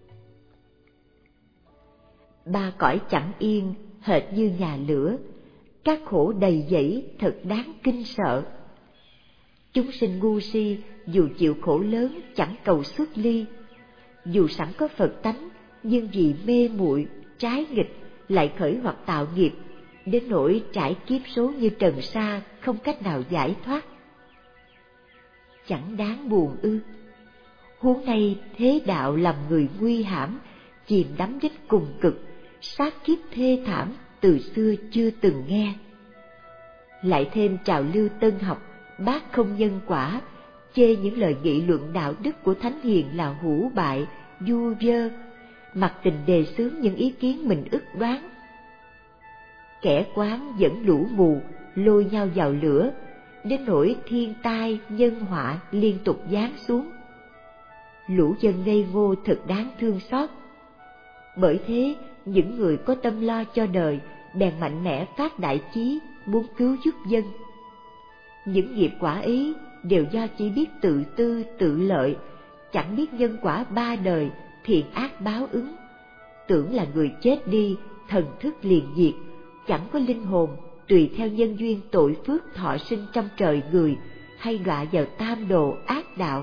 Ba cõi chẳng yên, hệt như nhà lửa, các khổ đầy dẫy thật đáng kinh sợ. Chúng sinh ngu si, dù chịu khổ lớn chẳng cầu xuất ly, dù sẵn có Phật tánh, nhưng vì mê muội trái nghịch lại khởi hoặc tạo nghiệp, đến nỗi trải kiếp số như trần sa, không cách nào giải thoát. Chẳng đáng buồn ư? Huống nay thế đạo làm người nguy hãm, chìm đắm đến cùng cực, sát kiếp thê thảm từ xưa chưa từng nghe. Lại thêm trào lưu tân học bác không nhân quả, chê những lời nghị luận đạo đức của thánh hiền là hủ bại, vu vơ, mặc tình đề xướng những ý kiến mình ức đoán. Kẻ quán dẫn lũ mù lôi nhau vào lửa, đến nỗi thiên tai nhân họa liên tục giáng xuống. Lũ dân ngây ngô thật đáng thương xót. Bởi thế, những người có tâm lo cho đời bèn mạnh mẽ phát đại chí, muốn cứu giúp dân. Những nghiệp quả ấy đều do chỉ biết tự tư tự lợi, chẳng biết nhân quả ba đời thiện ác báo ứng, tưởng là người chết đi thần thức liền diệt, chẳng có linh hồn, tùy theo nhân duyên tội phước thọ sinh trong trời người, hay đọa vào tam đồ ác đạo.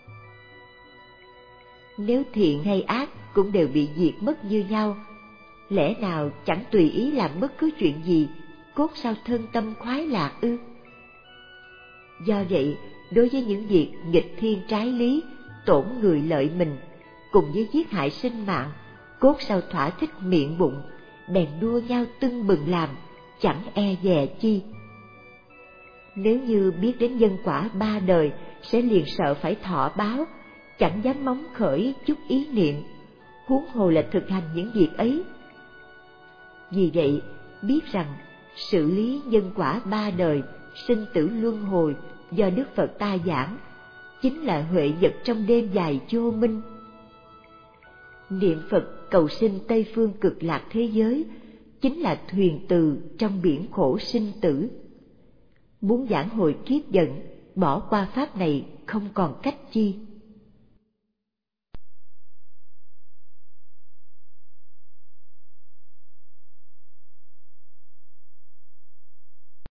Nếu thiện hay ác cũng đều bị diệt mất như nhau, lẽ nào chẳng tùy ý làm bất cứ chuyện gì, cốt sao thân tâm khoái lạc ư? Do vậy, đối với những việc nghịch thiên trái lý, tổn người lợi mình, cùng với giết hại sinh mạng, cốt sao thỏa thích miệng bụng, bèn đua nhau tưng bừng làm, chẳng e dè chi. Nếu như biết đến nhân quả ba đời, sẽ liền sợ phải thọ báo, chẳng dám móng khởi chút ý niệm, huống hồ là thực hành những việc ấy. Vì vậy, biết rằng xử lý nhân quả ba đời, sinh tử luân hồi do Đức Phật ta giảng, chính là huệ vật trong đêm dài vô minh. Niệm Phật cầu sinh Tây phương cực lạc thế giới, chính là thuyền từ trong biển khổ sinh tử. Muốn vãn hồi kiếp giận, bỏ qua pháp này không còn cách chi.